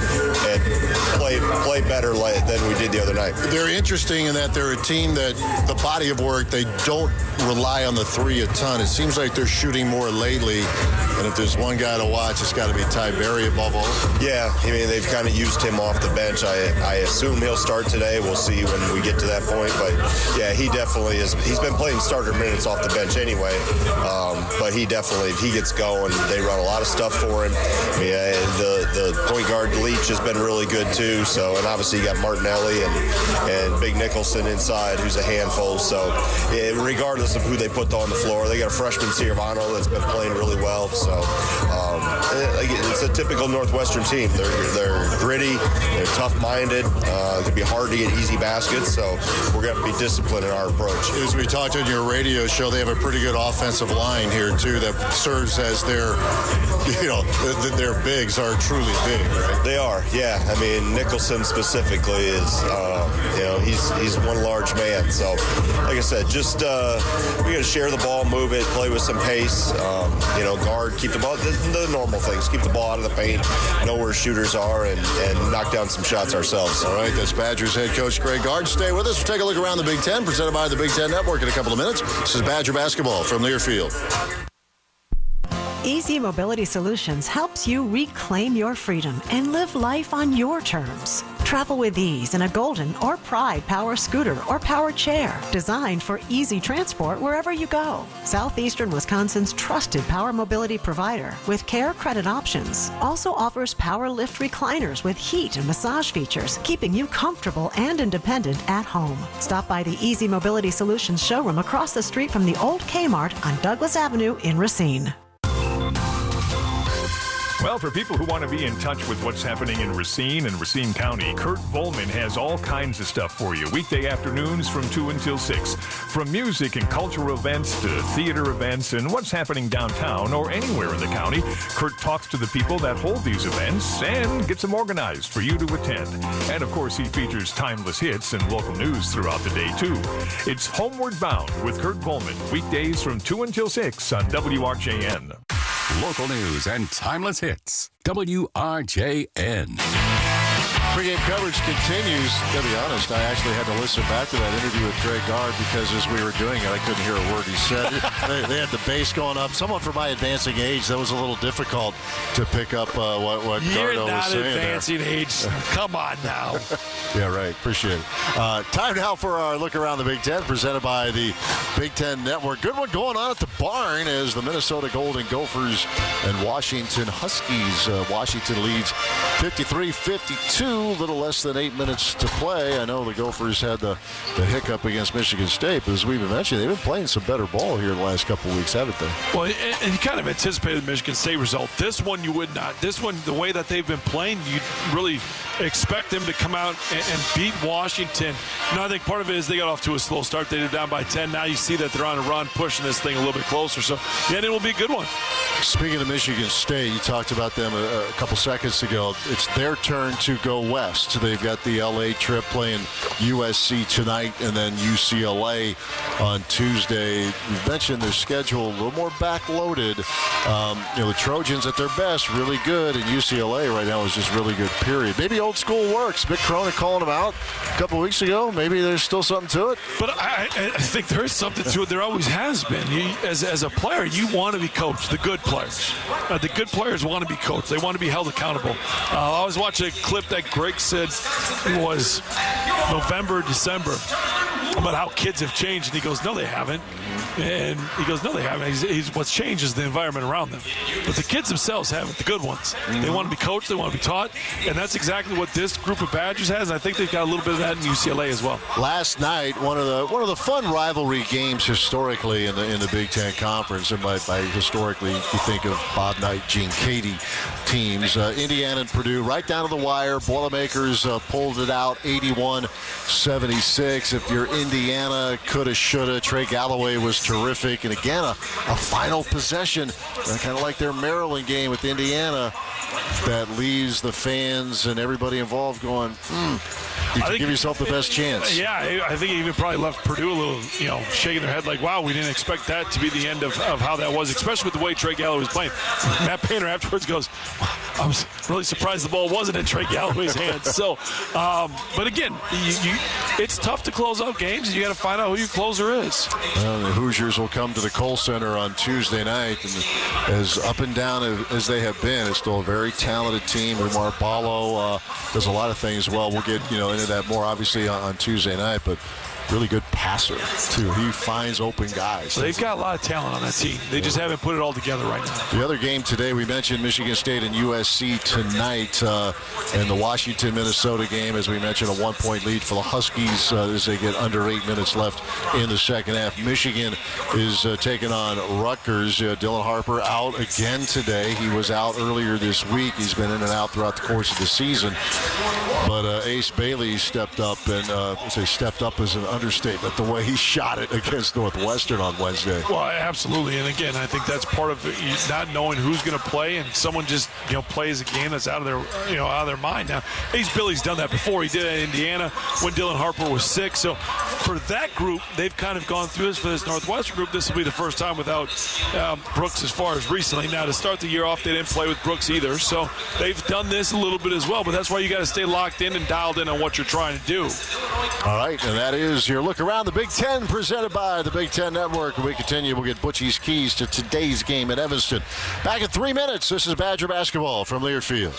play better than we did the other night. They're interesting in that they're a team that the body of work, they don't rely on the three a ton. It seems like they're shooting more lately, and if there's one guy to watch, it's got to be Ty Berry above all. Yeah, they've kind of used him off the bench. I assume he'll start today. We'll see when we get to that point. But yeah, he definitely is. He's been playing starter minutes off the bench anyway. But he definitely, if he gets going, they run a lot of stuff for him. The point guard Leach has been really good too. So, and obviously you got Martinelli and Big Nicholson inside, who's a handful. So, regardless of who they put on the floor, they got a freshman Ciravano that's been playing really well. So, it's a typical Northwestern team. They're gritty, they're tough-minded. It can be hard to get easy baskets. So, we're going to be disciplined in our approach. As we talk talked on your radio show, they have a pretty good offensive line here, too, that serves as their, their bigs are truly big, right? They are, yeah. I mean, Nicholson specifically is, he's one large man. So, like I said, just we got to share the ball, move it, play with some pace, guard, keep the ball, the normal things, keep the ball out of the paint, know where shooters are, and knock down some shots ourselves. All right, that's Badgers head coach Greg Gard. Stay with us. We'll take a look around the Big Ten, presented by the Big Ten Network in a couple of minutes. This is Badger basketball from Learfield. Easy Mobility Solutions helps you reclaim your freedom and live life on your terms. Travel with ease in a Golden or Pride power scooter or power chair, designed for easy transport wherever you go. Southeastern Wisconsin's trusted power mobility provider with care credit options also offers power lift recliners with heat and massage features, keeping you comfortable and independent at home. Stop by the Easy Mobility Solutions showroom across the street from the old Kmart on Douglas Avenue in Racine. Well, for people who want to be in touch with what's happening in Racine and Racine County, Kurt Volman has all kinds of stuff for you. Weekday afternoons from 2 until 6. From music and cultural events to theater events and what's happening downtown or anywhere in the county, Kurt talks to the people that hold these events and gets them organized for you to attend. And, of course, he features timeless hits and local news throughout the day, too. It's Homeward Bound with Kurt Volman, weekdays from 2 until 6 on WRJN. Local news and timeless hits. WRJN. Pre-game coverage continues. To be honest, I actually had to listen back to that interview with Greg Gard because as we were doing it, I couldn't hear a word he said. They had the bass going up. Someone from my advancing age, that was a little difficult to pick up what Gardo was saying. You're not advancing age. Come on now. Yeah, right. Appreciate it. Time now for our look around the Big Ten, presented by the Big Ten Network. Good one going on at the barn as the Minnesota Golden Gophers and Washington Huskies. Washington leads 53-52. A little less than 8 minutes to play. I know the Gophers had the hiccup against Michigan State, but as we've mentioned, they've been playing some better ball here the last couple of weeks, haven't they? Well, and you kind of anticipated the Michigan State result. This one you would not. This one, the way that they've been playing, you really expect them to come out and beat Washington. I think part of it is they got off to a slow start. They were down by 10. Now you see that they're on a run, pushing this thing a little bit closer. So, yeah, it will be a good one. Speaking of Michigan State, you talked about them a couple seconds ago. It's their turn to go west. They've got the L.A. trip, playing USC tonight and then UCLA on Tuesday. You've mentioned their schedule a little more backloaded. The Trojans at their best, really good, and UCLA right now is just really good, period. Maybe old school works. Mick Cronin calling them out a couple of weeks ago. Maybe there's still something to it. But I think there is something to it. There always has been. As a player, you want to be coached. The good players. The good players want to be coached. They want to be held accountable. I was watching a clip that Greg said it was November, December, about how kids have changed. And he goes, no, they haven't. And he goes, no, they haven't. What's changed is the environment around them. But the kids themselves haven't, the good ones. They want to be coached. They want to be taught. And that's exactly what this group of Badgers has. And I think they've got a little bit of that in UCLA as well. Last night, one of the fun rivalry games historically in the Big Ten Conference. And by historically, you think of Bob Knight, Gene Cady teams. Indiana and Purdue right down to the wire. Boilermakers pulled it out 81-76. If you're Indiana, coulda, shoulda. Trey Galloway was terrific. And again, a final possession, kind of like their Maryland game with Indiana, that leaves the fans and everybody involved going, you can give yourself the best chance. Yeah, I think he even probably left Purdue a little, shaking their head like, wow, we didn't expect that to be the end of how that was, especially with the way Trey Galloway was playing. Matt Painter afterwards goes, I was really surprised the ball wasn't in Trey Galloway's hands. So, but again, it's tough to close out games, and you got to find out who your closer is. Well, the Hoosiers will come to the Kohl Center on Tuesday night, and as up and down as they have been, it's still a very talented team. Umar Ballo does a lot of things well. We'll get into that more obviously on Tuesday night, but really good passer too. He finds open guys. They've got a lot of talent on that team. They just haven't put it all together right now. The other game today, we mentioned Michigan State and USC tonight, and the Washington-Minnesota game, as we mentioned, a 1-point lead for the Huskies as they get under 8 minutes left in the second half. Michigan is taking on Rutgers. Dylan Harper out again today. He was out earlier this week. He's been in and out throughout the course of the season. But Ace Bailey stepped up as an understatement, the way he shot it against Northwestern on Wednesday. Well, absolutely. And again, I think that's part of not knowing who's going to play, and someone just plays a game that's out of their mind. Now, Billy's done that before. He did it in Indiana when Dylan Harper was sick. So for that group, they've kind of gone through this. For this Northwestern group, this will be the first time without Brooks as far as recently. Now, to start the year off, they didn't play with Brooks either. So they've done this a little bit as well. But that's why you got to stay locked in and dialed in on what you're trying to do. All right, and that is your look around the Big Ten presented by the Big Ten Network. When we continue, we'll get Butchie's keys to today's game at Evanston. Back in 3 minutes, this is Badger basketball from Learfield.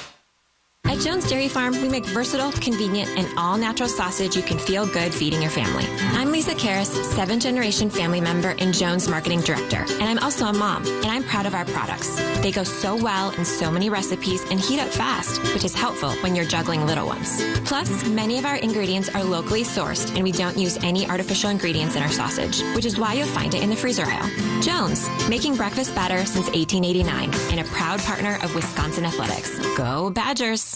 At Jones Dairy Farm, we make versatile, convenient, and all-natural sausage you can feel good feeding your family. I'm Lisa Karras, 7th-generation family member and Jones Marketing Director, and I'm also a mom, and I'm proud of our products. They go so well in so many recipes and heat up fast, which is helpful when you're juggling little ones. Plus, many of our ingredients are locally sourced, and we don't use any artificial ingredients in our sausage, which is why you'll find it in the freezer aisle. Jones, making breakfast better since 1889, and a proud partner of Wisconsin Athletics. Go Badgers!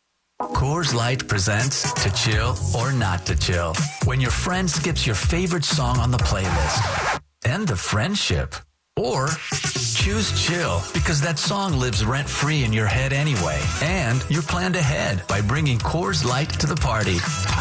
Coors Light presents To Chill or Not to Chill. When your friend skips your favorite song on the playlist. End the friendship. Or choose chill because that song lives rent-free in your head anyway. And you're planned ahead by bringing Coors Light to the party.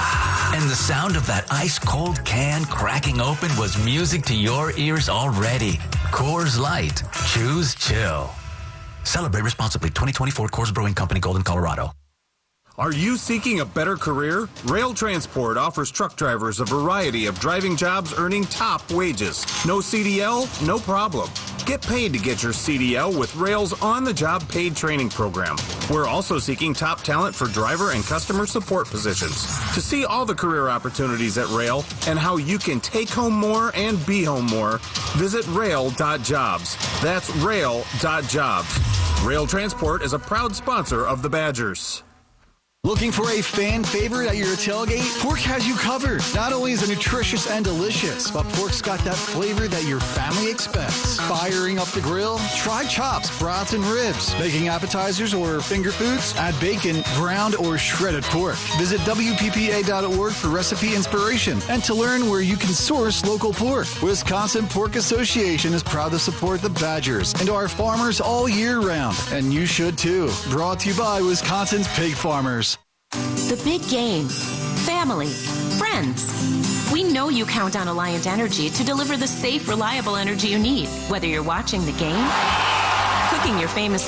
And the sound of that ice-cold can cracking open was music to your ears already. Coors Light. Choose chill. Celebrate responsibly. 2024 Coors Brewing Company, Golden, Colorado. Are you seeking a better career? Rail Transport offers truck drivers a variety of driving jobs earning top wages. No CDL? No problem. Get paid to get your CDL with Rail's on-the-job paid training program. We're also seeking top talent for driver and customer support positions. To see all the career opportunities at Rail and how you can take home more and be home more, visit rail.jobs. That's rail.jobs. Rail Transport is a proud sponsor of the Badgers. Looking for a fan favorite at your tailgate? Pork has you covered. Not only is it nutritious and delicious, but pork's got that flavor that your family expects. Firing up the grill? Try chops, brats, and ribs. Making appetizers or finger foods? Add bacon, ground, or shredded pork. Visit WPPA.org for recipe inspiration and to learn where you can source local pork. Wisconsin Pork Association is proud to support the Badgers and our farmers all year round. And you should too. Brought to you by Wisconsin's Pig Farmers. The big game. Family. Friends. We know you count on Alliant Energy to deliver the safe, reliable energy you need, whether you're watching the game, cooking your famous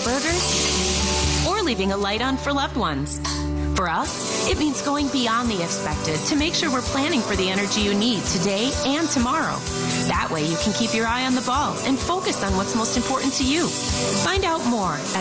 burgers, or leaving a light on for loved ones. For us, it means going beyond the expected to make sure we're planning for the energy you need today and tomorrow. That way you can keep your eye on the ball and focus on what's most important to you. Find out more at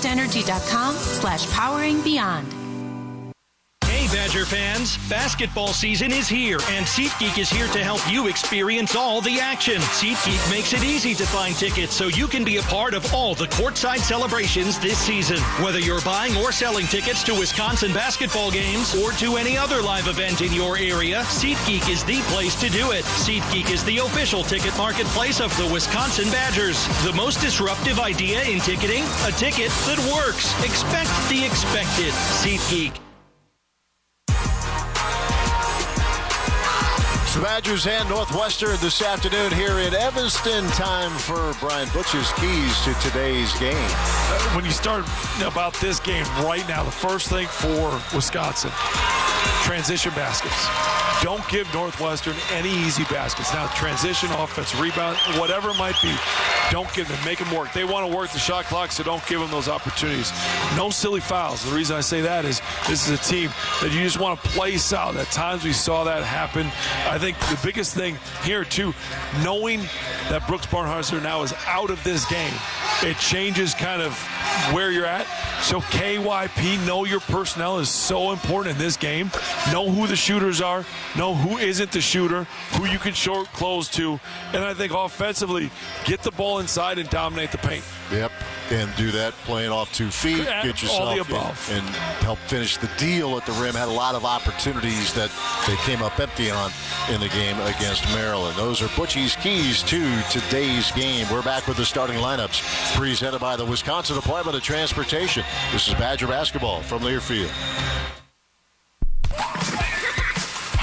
alliantenergy.com/poweringbeyond. Badger fans, basketball season is here, and SeatGeek is here to help you experience all the action. SeatGeek makes it easy to find tickets so you can be a part of all the courtside celebrations this season. Whether you're buying or selling tickets to Wisconsin basketball games or to any other live event in your area, SeatGeek is the place to do it. SeatGeek is the official ticket marketplace of the Wisconsin Badgers. The most disruptive idea in ticketing? A ticket that works. Expect the expected. SeatGeek. The Badgers and Northwestern this afternoon here in Evanston. Time for Brian Butch's keys to today's game. When you start about this game right now, the first thing for Wisconsin, transition baskets. Don't give Northwestern any easy baskets. Now, transition, offense, rebound, whatever it might be, don't give them. Make them work. They want to work the shot clock, so don't give them those opportunities. No silly fouls. The reason I say that is this is a team that you just want to play solid. At times we saw that happen. I think the biggest thing here, too, knowing that Brooks Barnharzer now is out of this game, it changes kind of where you're at. So KYP, know your personnel is so important in this game. Know who the shooters are. Know who isn't the shooter, who you can short close to. And I think offensively, get the ball inside and dominate the paint. Yep, and do that playing off 2 feet, get yourself all the above, and help finish the deal at the rim. Had a lot of opportunities that they came up empty on in the game against Maryland. Those are Butchie's keys to today's game. We're back with the starting lineups presented by the Wisconsin Department of Transportation. This is Badger basketball from Learfield.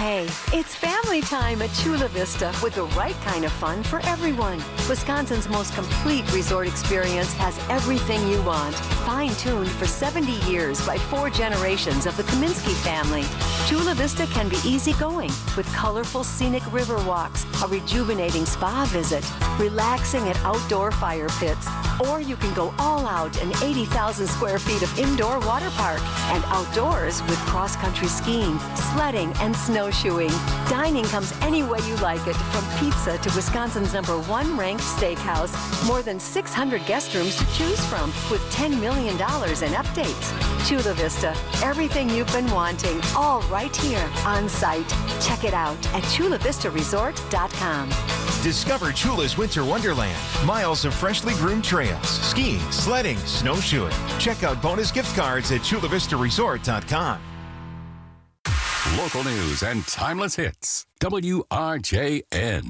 Hey, it's family time at Chula Vista with the right kind of fun for everyone. Wisconsin's most complete resort experience has everything you want. Fine-tuned for 70 years by 4 generations of the Kaminsky family. Chula Vista can be easygoing with colorful scenic river walks, a rejuvenating spa visit, relaxing at outdoor fire pits, or you can go all out in 80,000 square feet of indoor water park and outdoors with cross-country skiing, sledding, and snowshoeing. Dining comes any way you like it, from pizza to Wisconsin's #1 ranked steakhouse. More than 600 guest rooms to choose from with $10 million in updates. Chula Vista, everything you've been wanting, all right here on site. Check it out at chulavistaresort.com. Discover Chula's Winter Wonderland. Miles of freshly groomed trails, skiing, sledding, snowshoeing. Check out bonus gift cards at chulavistaresort.com. Local news and timeless hits. WRJN.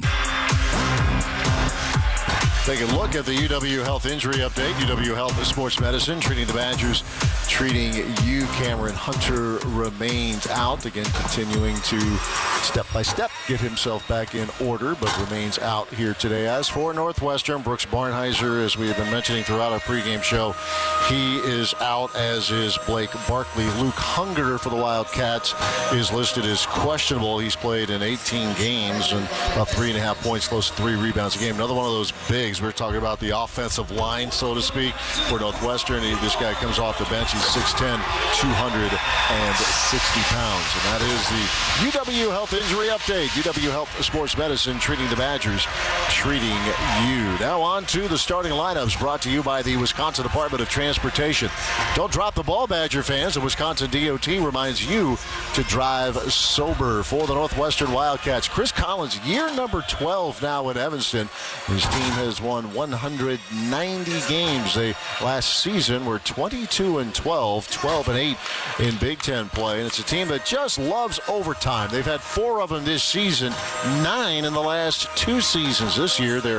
Take a look at the UW Health Injury Update. UW Health Sports Medicine treating the Badgers, treating you. Cameron Hunter remains out. Again, continuing to step-by-step get himself back in order, but remains out here today. As for Northwestern, Brooks Barnheiser, as we have been mentioning throughout our pregame show, he is out, as is Blake Barkley. Luke Hunger for the Wildcats is listed as questionable. He's played in 18 games and about 3.5 points, close to 3 rebounds a game. Another one of those bigs. We're talking about the offensive line, so to speak, for Northwestern. This guy comes off the bench. He's 6'10", 260 pounds. And that is the UW Health Injury Update. UW Health Sports Medicine treating the Badgers, treating you. Now on to the starting lineups, brought to you by the Wisconsin Department of Transportation. Don't drop the ball, Badger fans. The Wisconsin DOT reminds you to drive sober. For the Northwestern Wildcats, Chris Collins, year number 12 now in Evanston. His team has won 190 games. They last season were 22-12, 12-8 in Big Ten play. And it's a team that just loves overtime. They've had 4 of them this season, 9 in the last 2 seasons. This year they're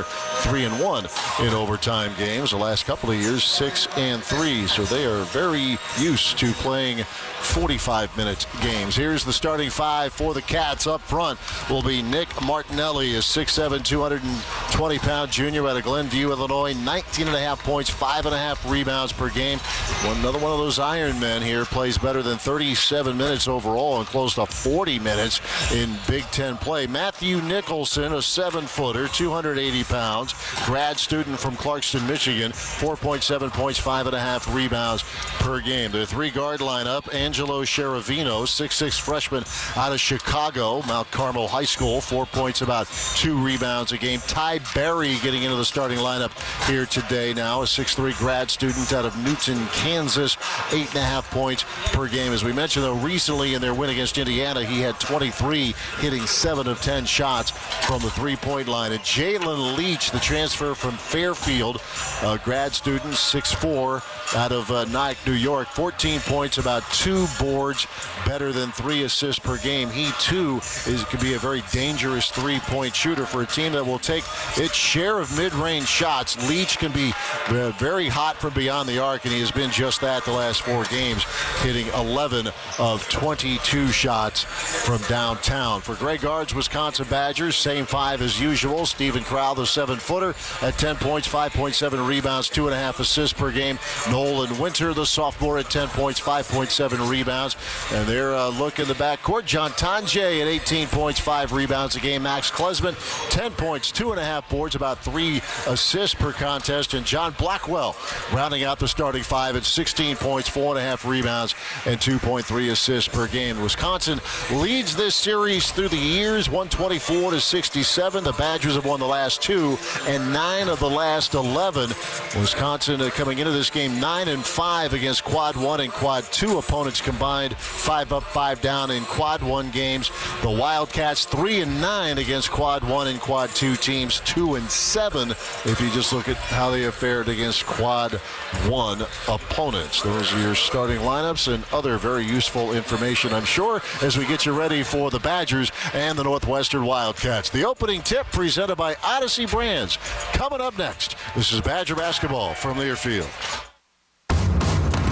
3-1 in overtime games. The last couple of years, 6-3. So they are very used to playing 45-minute games. Here's the starting 5 for the Cats. Up front will be Nick Martinelli, a 6'7", 220-pound junior out of Glenview, Illinois. 19.5 points, 5.5 rebounds per game. Another one of those Iron Men here. Plays better than 37 minutes overall and close to 40 minutes in Big Ten play. Matthew Nicholson, a 7-footer, 280 pounds. Grad student from Clarkston, Michigan. 4.7 points, 5.5 rebounds per game. Their 3-guard lineup: Angelo Cheravino, 6'6" freshman out of Chicago, Mount Carmel High School. 4 points, about 2 rebounds a game. Ty Berry getting into the starting lineup here today now, a 6'3" grad student out of Newton, Kansas. 8.5 points per game. As we mentioned, though, recently in their win against Indiana, he had 23, hitting 7 of 10 shots from the 3-point line. And Jalen Leach, the transfer from Fairfield, a grad student, 6'4", out of Nyack, New York. 14 points, about 2 boards, better than 3 assists per game. He, too, could be a very dangerous 3-point shooter for a team that will take its share of mid-range shots. Leach can be very hot from beyond the arc, and he has been just that the last 4 games, hitting 11 of 22 shots from downtown. For Greg Gard's Wisconsin Badgers, same 5 as usual. Stephen Crowell, the 7-footer, at 10 points, 5.7 rebounds, 2.5 assists per game. Nolan Winter, the sophomore, at 10 points, 5.7 rebounds. And their look in the backcourt: John Tonje at 18 points, 5 rebounds a game. Max Klesman, 10 points, 2.5 boards, about 3 assists per contest. And John Blackwell rounding out the starting 5 at 16 points, 4.5 rebounds, and 2.3 assists per game. Wisconsin leads this series through the years, 124-67. The Badgers have won the last 2 and 9 of the last 11. Wisconsin coming into this game 9-5 against Quad 1 and Quad 2 opponents combined. 5 up, 5 down in Quad 1 games. The Wildcats 3-9 against Quad 1 and Quad 2 teams. 2-7 if you just look at how they have fared against Quad 1 opponents. Those are your starting lineups and other very useful information, I'm sure, as we get you ready for the Badgers and the Northwestern Wildcats. The opening tip presented by Odyssey Brands. Coming up next, this is Badger basketball from Learfield.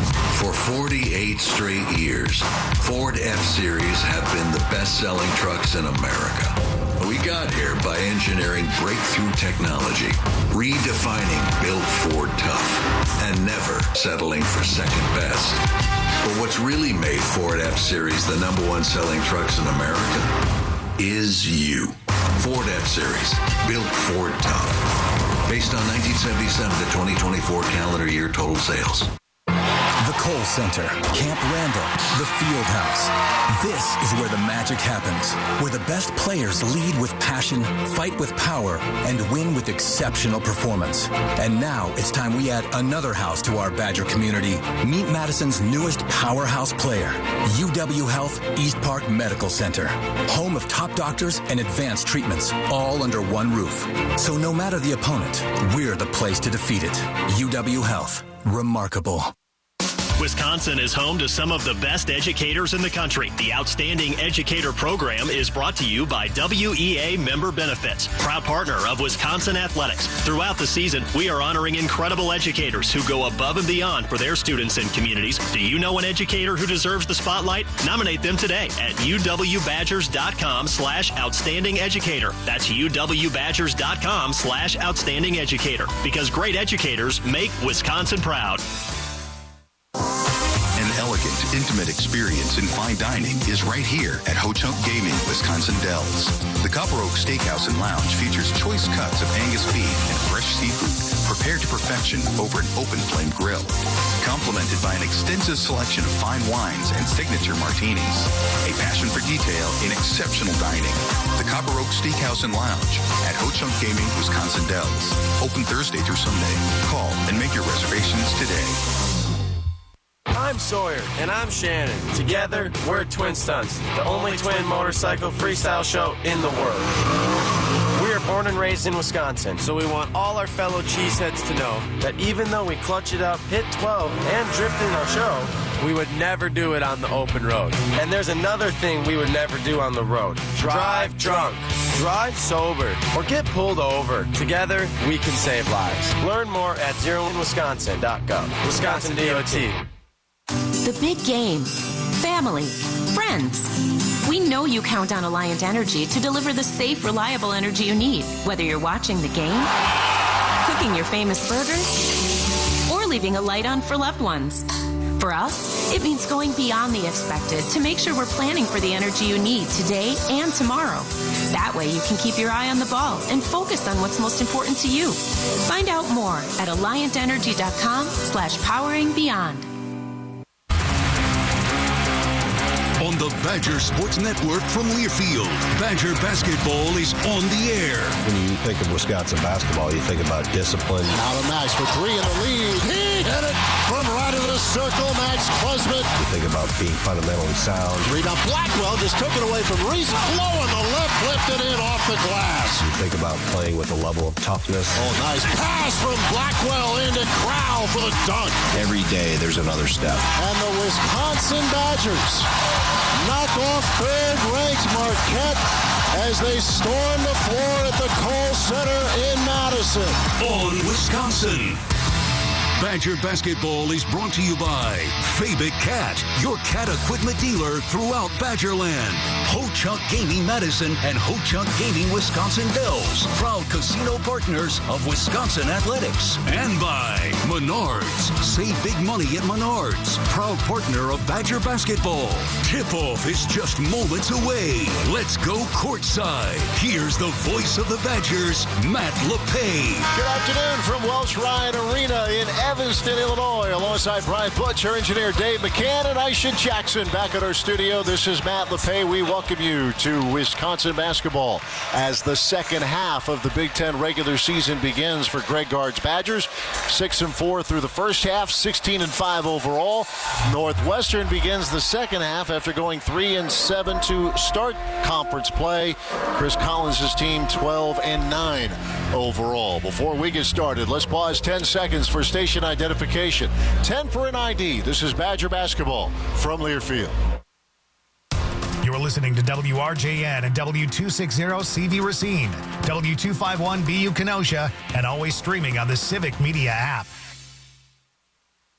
For 48 straight years, Ford F-Series have been the best-selling trucks in America. We got here by engineering breakthrough technology, redefining Built Ford Tough, and never settling for second best. But what's really made Ford F-Series the number one selling trucks in America is you. Ford F-Series, Built Ford Tough. Based on 1977 to 2024 calendar year total sales. The Kohl Center, Camp Randall, the Field House. This is where the magic happens, where the best players lead with passion, fight with power, and win with exceptional performance. And now it's time we add another house to our Badger community. Meet Madison's newest powerhouse player, UW Health East Park Medical Center, home of top doctors and advanced treatments, all under one roof. So no matter the opponent, we're the place to defeat it. UW Health, remarkable. Wisconsin is home to some of the best educators in the country. The Outstanding Educator Program is brought to you by WEA Member Benefits, proud partner of Wisconsin Athletics. Throughout the season, we are honoring incredible educators who go above and beyond for their students and communities. Do you know an educator who deserves the spotlight? Nominate them today at uwbadgers.com/outstanding educator. That's uwbadgers.com/outstanding educator. Because great educators make Wisconsin proud. An elegant, intimate experience in fine dining is right here at Ho Chunk Gaming, Wisconsin Dells. The Copper Oak Steakhouse and Lounge features choice cuts of Angus beef and fresh seafood prepared to perfection over an open flame grill, complemented by an extensive selection of fine wines and signature martinis. A passion for detail in exceptional dining. The Copper Oak Steakhouse and Lounge at Ho Chunk Gaming, Wisconsin Dells. Open Thursday through Sunday. Call and make your reservations today. I'm Sawyer. And I'm Shannon. Together, we're Twin Stunts, the only twin motorcycle freestyle show in the world. We are born and raised in Wisconsin, so we want all our fellow cheeseheads to know that even though we clutch it up, hit 12, and drift in our show, we would never do it on the open road. And there's another thing we would never do on the road. Drive drunk. Drive sober. Or get pulled over. Together, we can save lives. Learn more at zeroinwisconsin.gov. Wisconsin DOT. The big game. Family. Friends. We know you count on Alliant Energy to deliver the safe, reliable energy you need, whether you're watching the game, cooking your famous burgers, or leaving a light on for loved ones. For us, it means going beyond the expected to make sure we're planning for the energy you need today and tomorrow. That way you can keep your eye on the ball and focus on what's most important to you. Find out more at alliantenergy.com/poweringbeyond. On the Badger Sports Network from Learfield, Badger basketball is on the air. When you think of Wisconsin basketball, you think about discipline. Out of Max for three in the lead. He hit it from right of the circle. Max Klesmit. You think about being fundamentally sound. Rebound. Blackwell just took it away from Reese. Blowing the left, lifted in off the glass. You think about playing with a level of toughness. Oh, nice pass from Blackwell into Crowell for the dunk. Every day there's another step. And the Wisconsin Badgers knock off third-ranked Marquette as they storm the floor at the Kohl Center in Madison. On Wisconsin. Badger basketball is brought to you by Fabic Cat, your cat equipment dealer throughout Badgerland. Ho Chunk Gaming Madison and Ho Chunk Gaming Wisconsin Dells, proud casino partners of Wisconsin Athletics. And by Menards. Save big money at Menards, proud partner of Badger basketball. Tip-off is just moments away. Let's go courtside. Here's the voice of the Badgers, Matt LePay. Good afternoon from Welsh Ryan Arena in Evanston, Illinois, alongside Brian Butch, our engineer Dave McCann, and Aisha Jackson back at our studio. This is Matt LePay. We welcome you to Wisconsin basketball as the second half of the Big Ten regular season begins for Greg Gard's Badgers. 6-4 through the first half, 16-5 overall. Northwestern begins the second half after going 3-7 to start conference play. Chris Collins' team 12-9 overall. Before we get started, let's pause 10 seconds for station identification. 10 for an ID. This is Badger basketball from Learfield. You're listening to WRJN and W260CV Racine, W251BU Kenosha, and always streaming on the Civic Media app.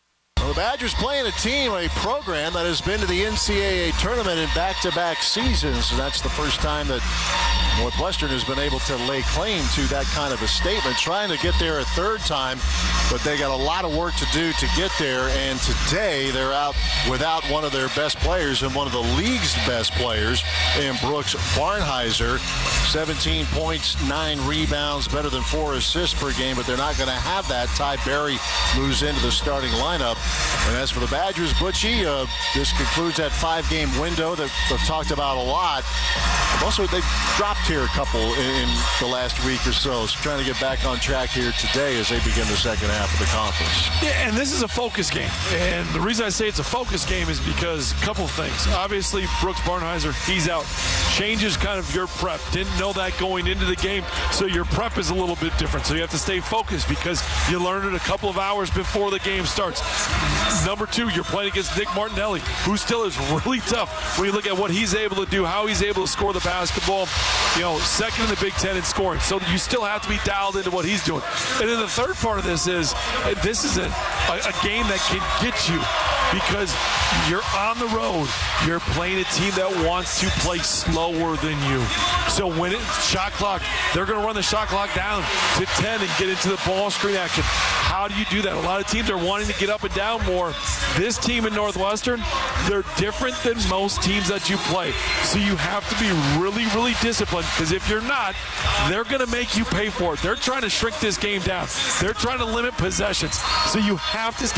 Well, the Badgers playing a program that has been to the NCAA tournament in back-to-back seasons. And that's the first time that Northwestern has been able to lay claim to that kind of a statement. Trying to get there a third time, but they got a lot of work to do to get there. And today they're out without one of their best players and one of the league's best players in Brooks Barnhizer. 17 points, 9 rebounds, better than 4 assists per game, but they're not going to have that. Ty Berry moves into the starting lineup. And as for the Badgers, Butchie, this concludes that 5-game window that we've talked about a lot. Also, they dropped here a couple in the last week or so trying to get back on track here today as they begin the second half of the conference. Yeah, and this is a focus game. And the reason I say it's a focus game is because a couple of things. Obviously, Brooks Barnhizer, he's out. Changes kind of your prep. Didn't know that going into the game, so your prep is a little bit different. So you have to stay focused because you learned it a couple of hours before the game starts. Number 2, you're playing against Nick Martinelli, who still is really tough when you look at what he's able to do, how he's able to score the basketball. Second in the Big Ten in scoring. So you still have to be dialed into what he's doing. And then the third part of this is a game that can get you because you're on the road. You're playing a team that wants to play slower than you. So when it's shot clock, they're going to run the shot clock down to 10 and get into the ball screen action. How do you do that? A lot of teams are wanting to get up and down more. This team in Northwestern, they're different than most teams that you play. So you have to be really, really disciplined because if you're not, they're going to make you pay for it. They're trying to shrink this game down. They're trying to limit possessions. So you have to stay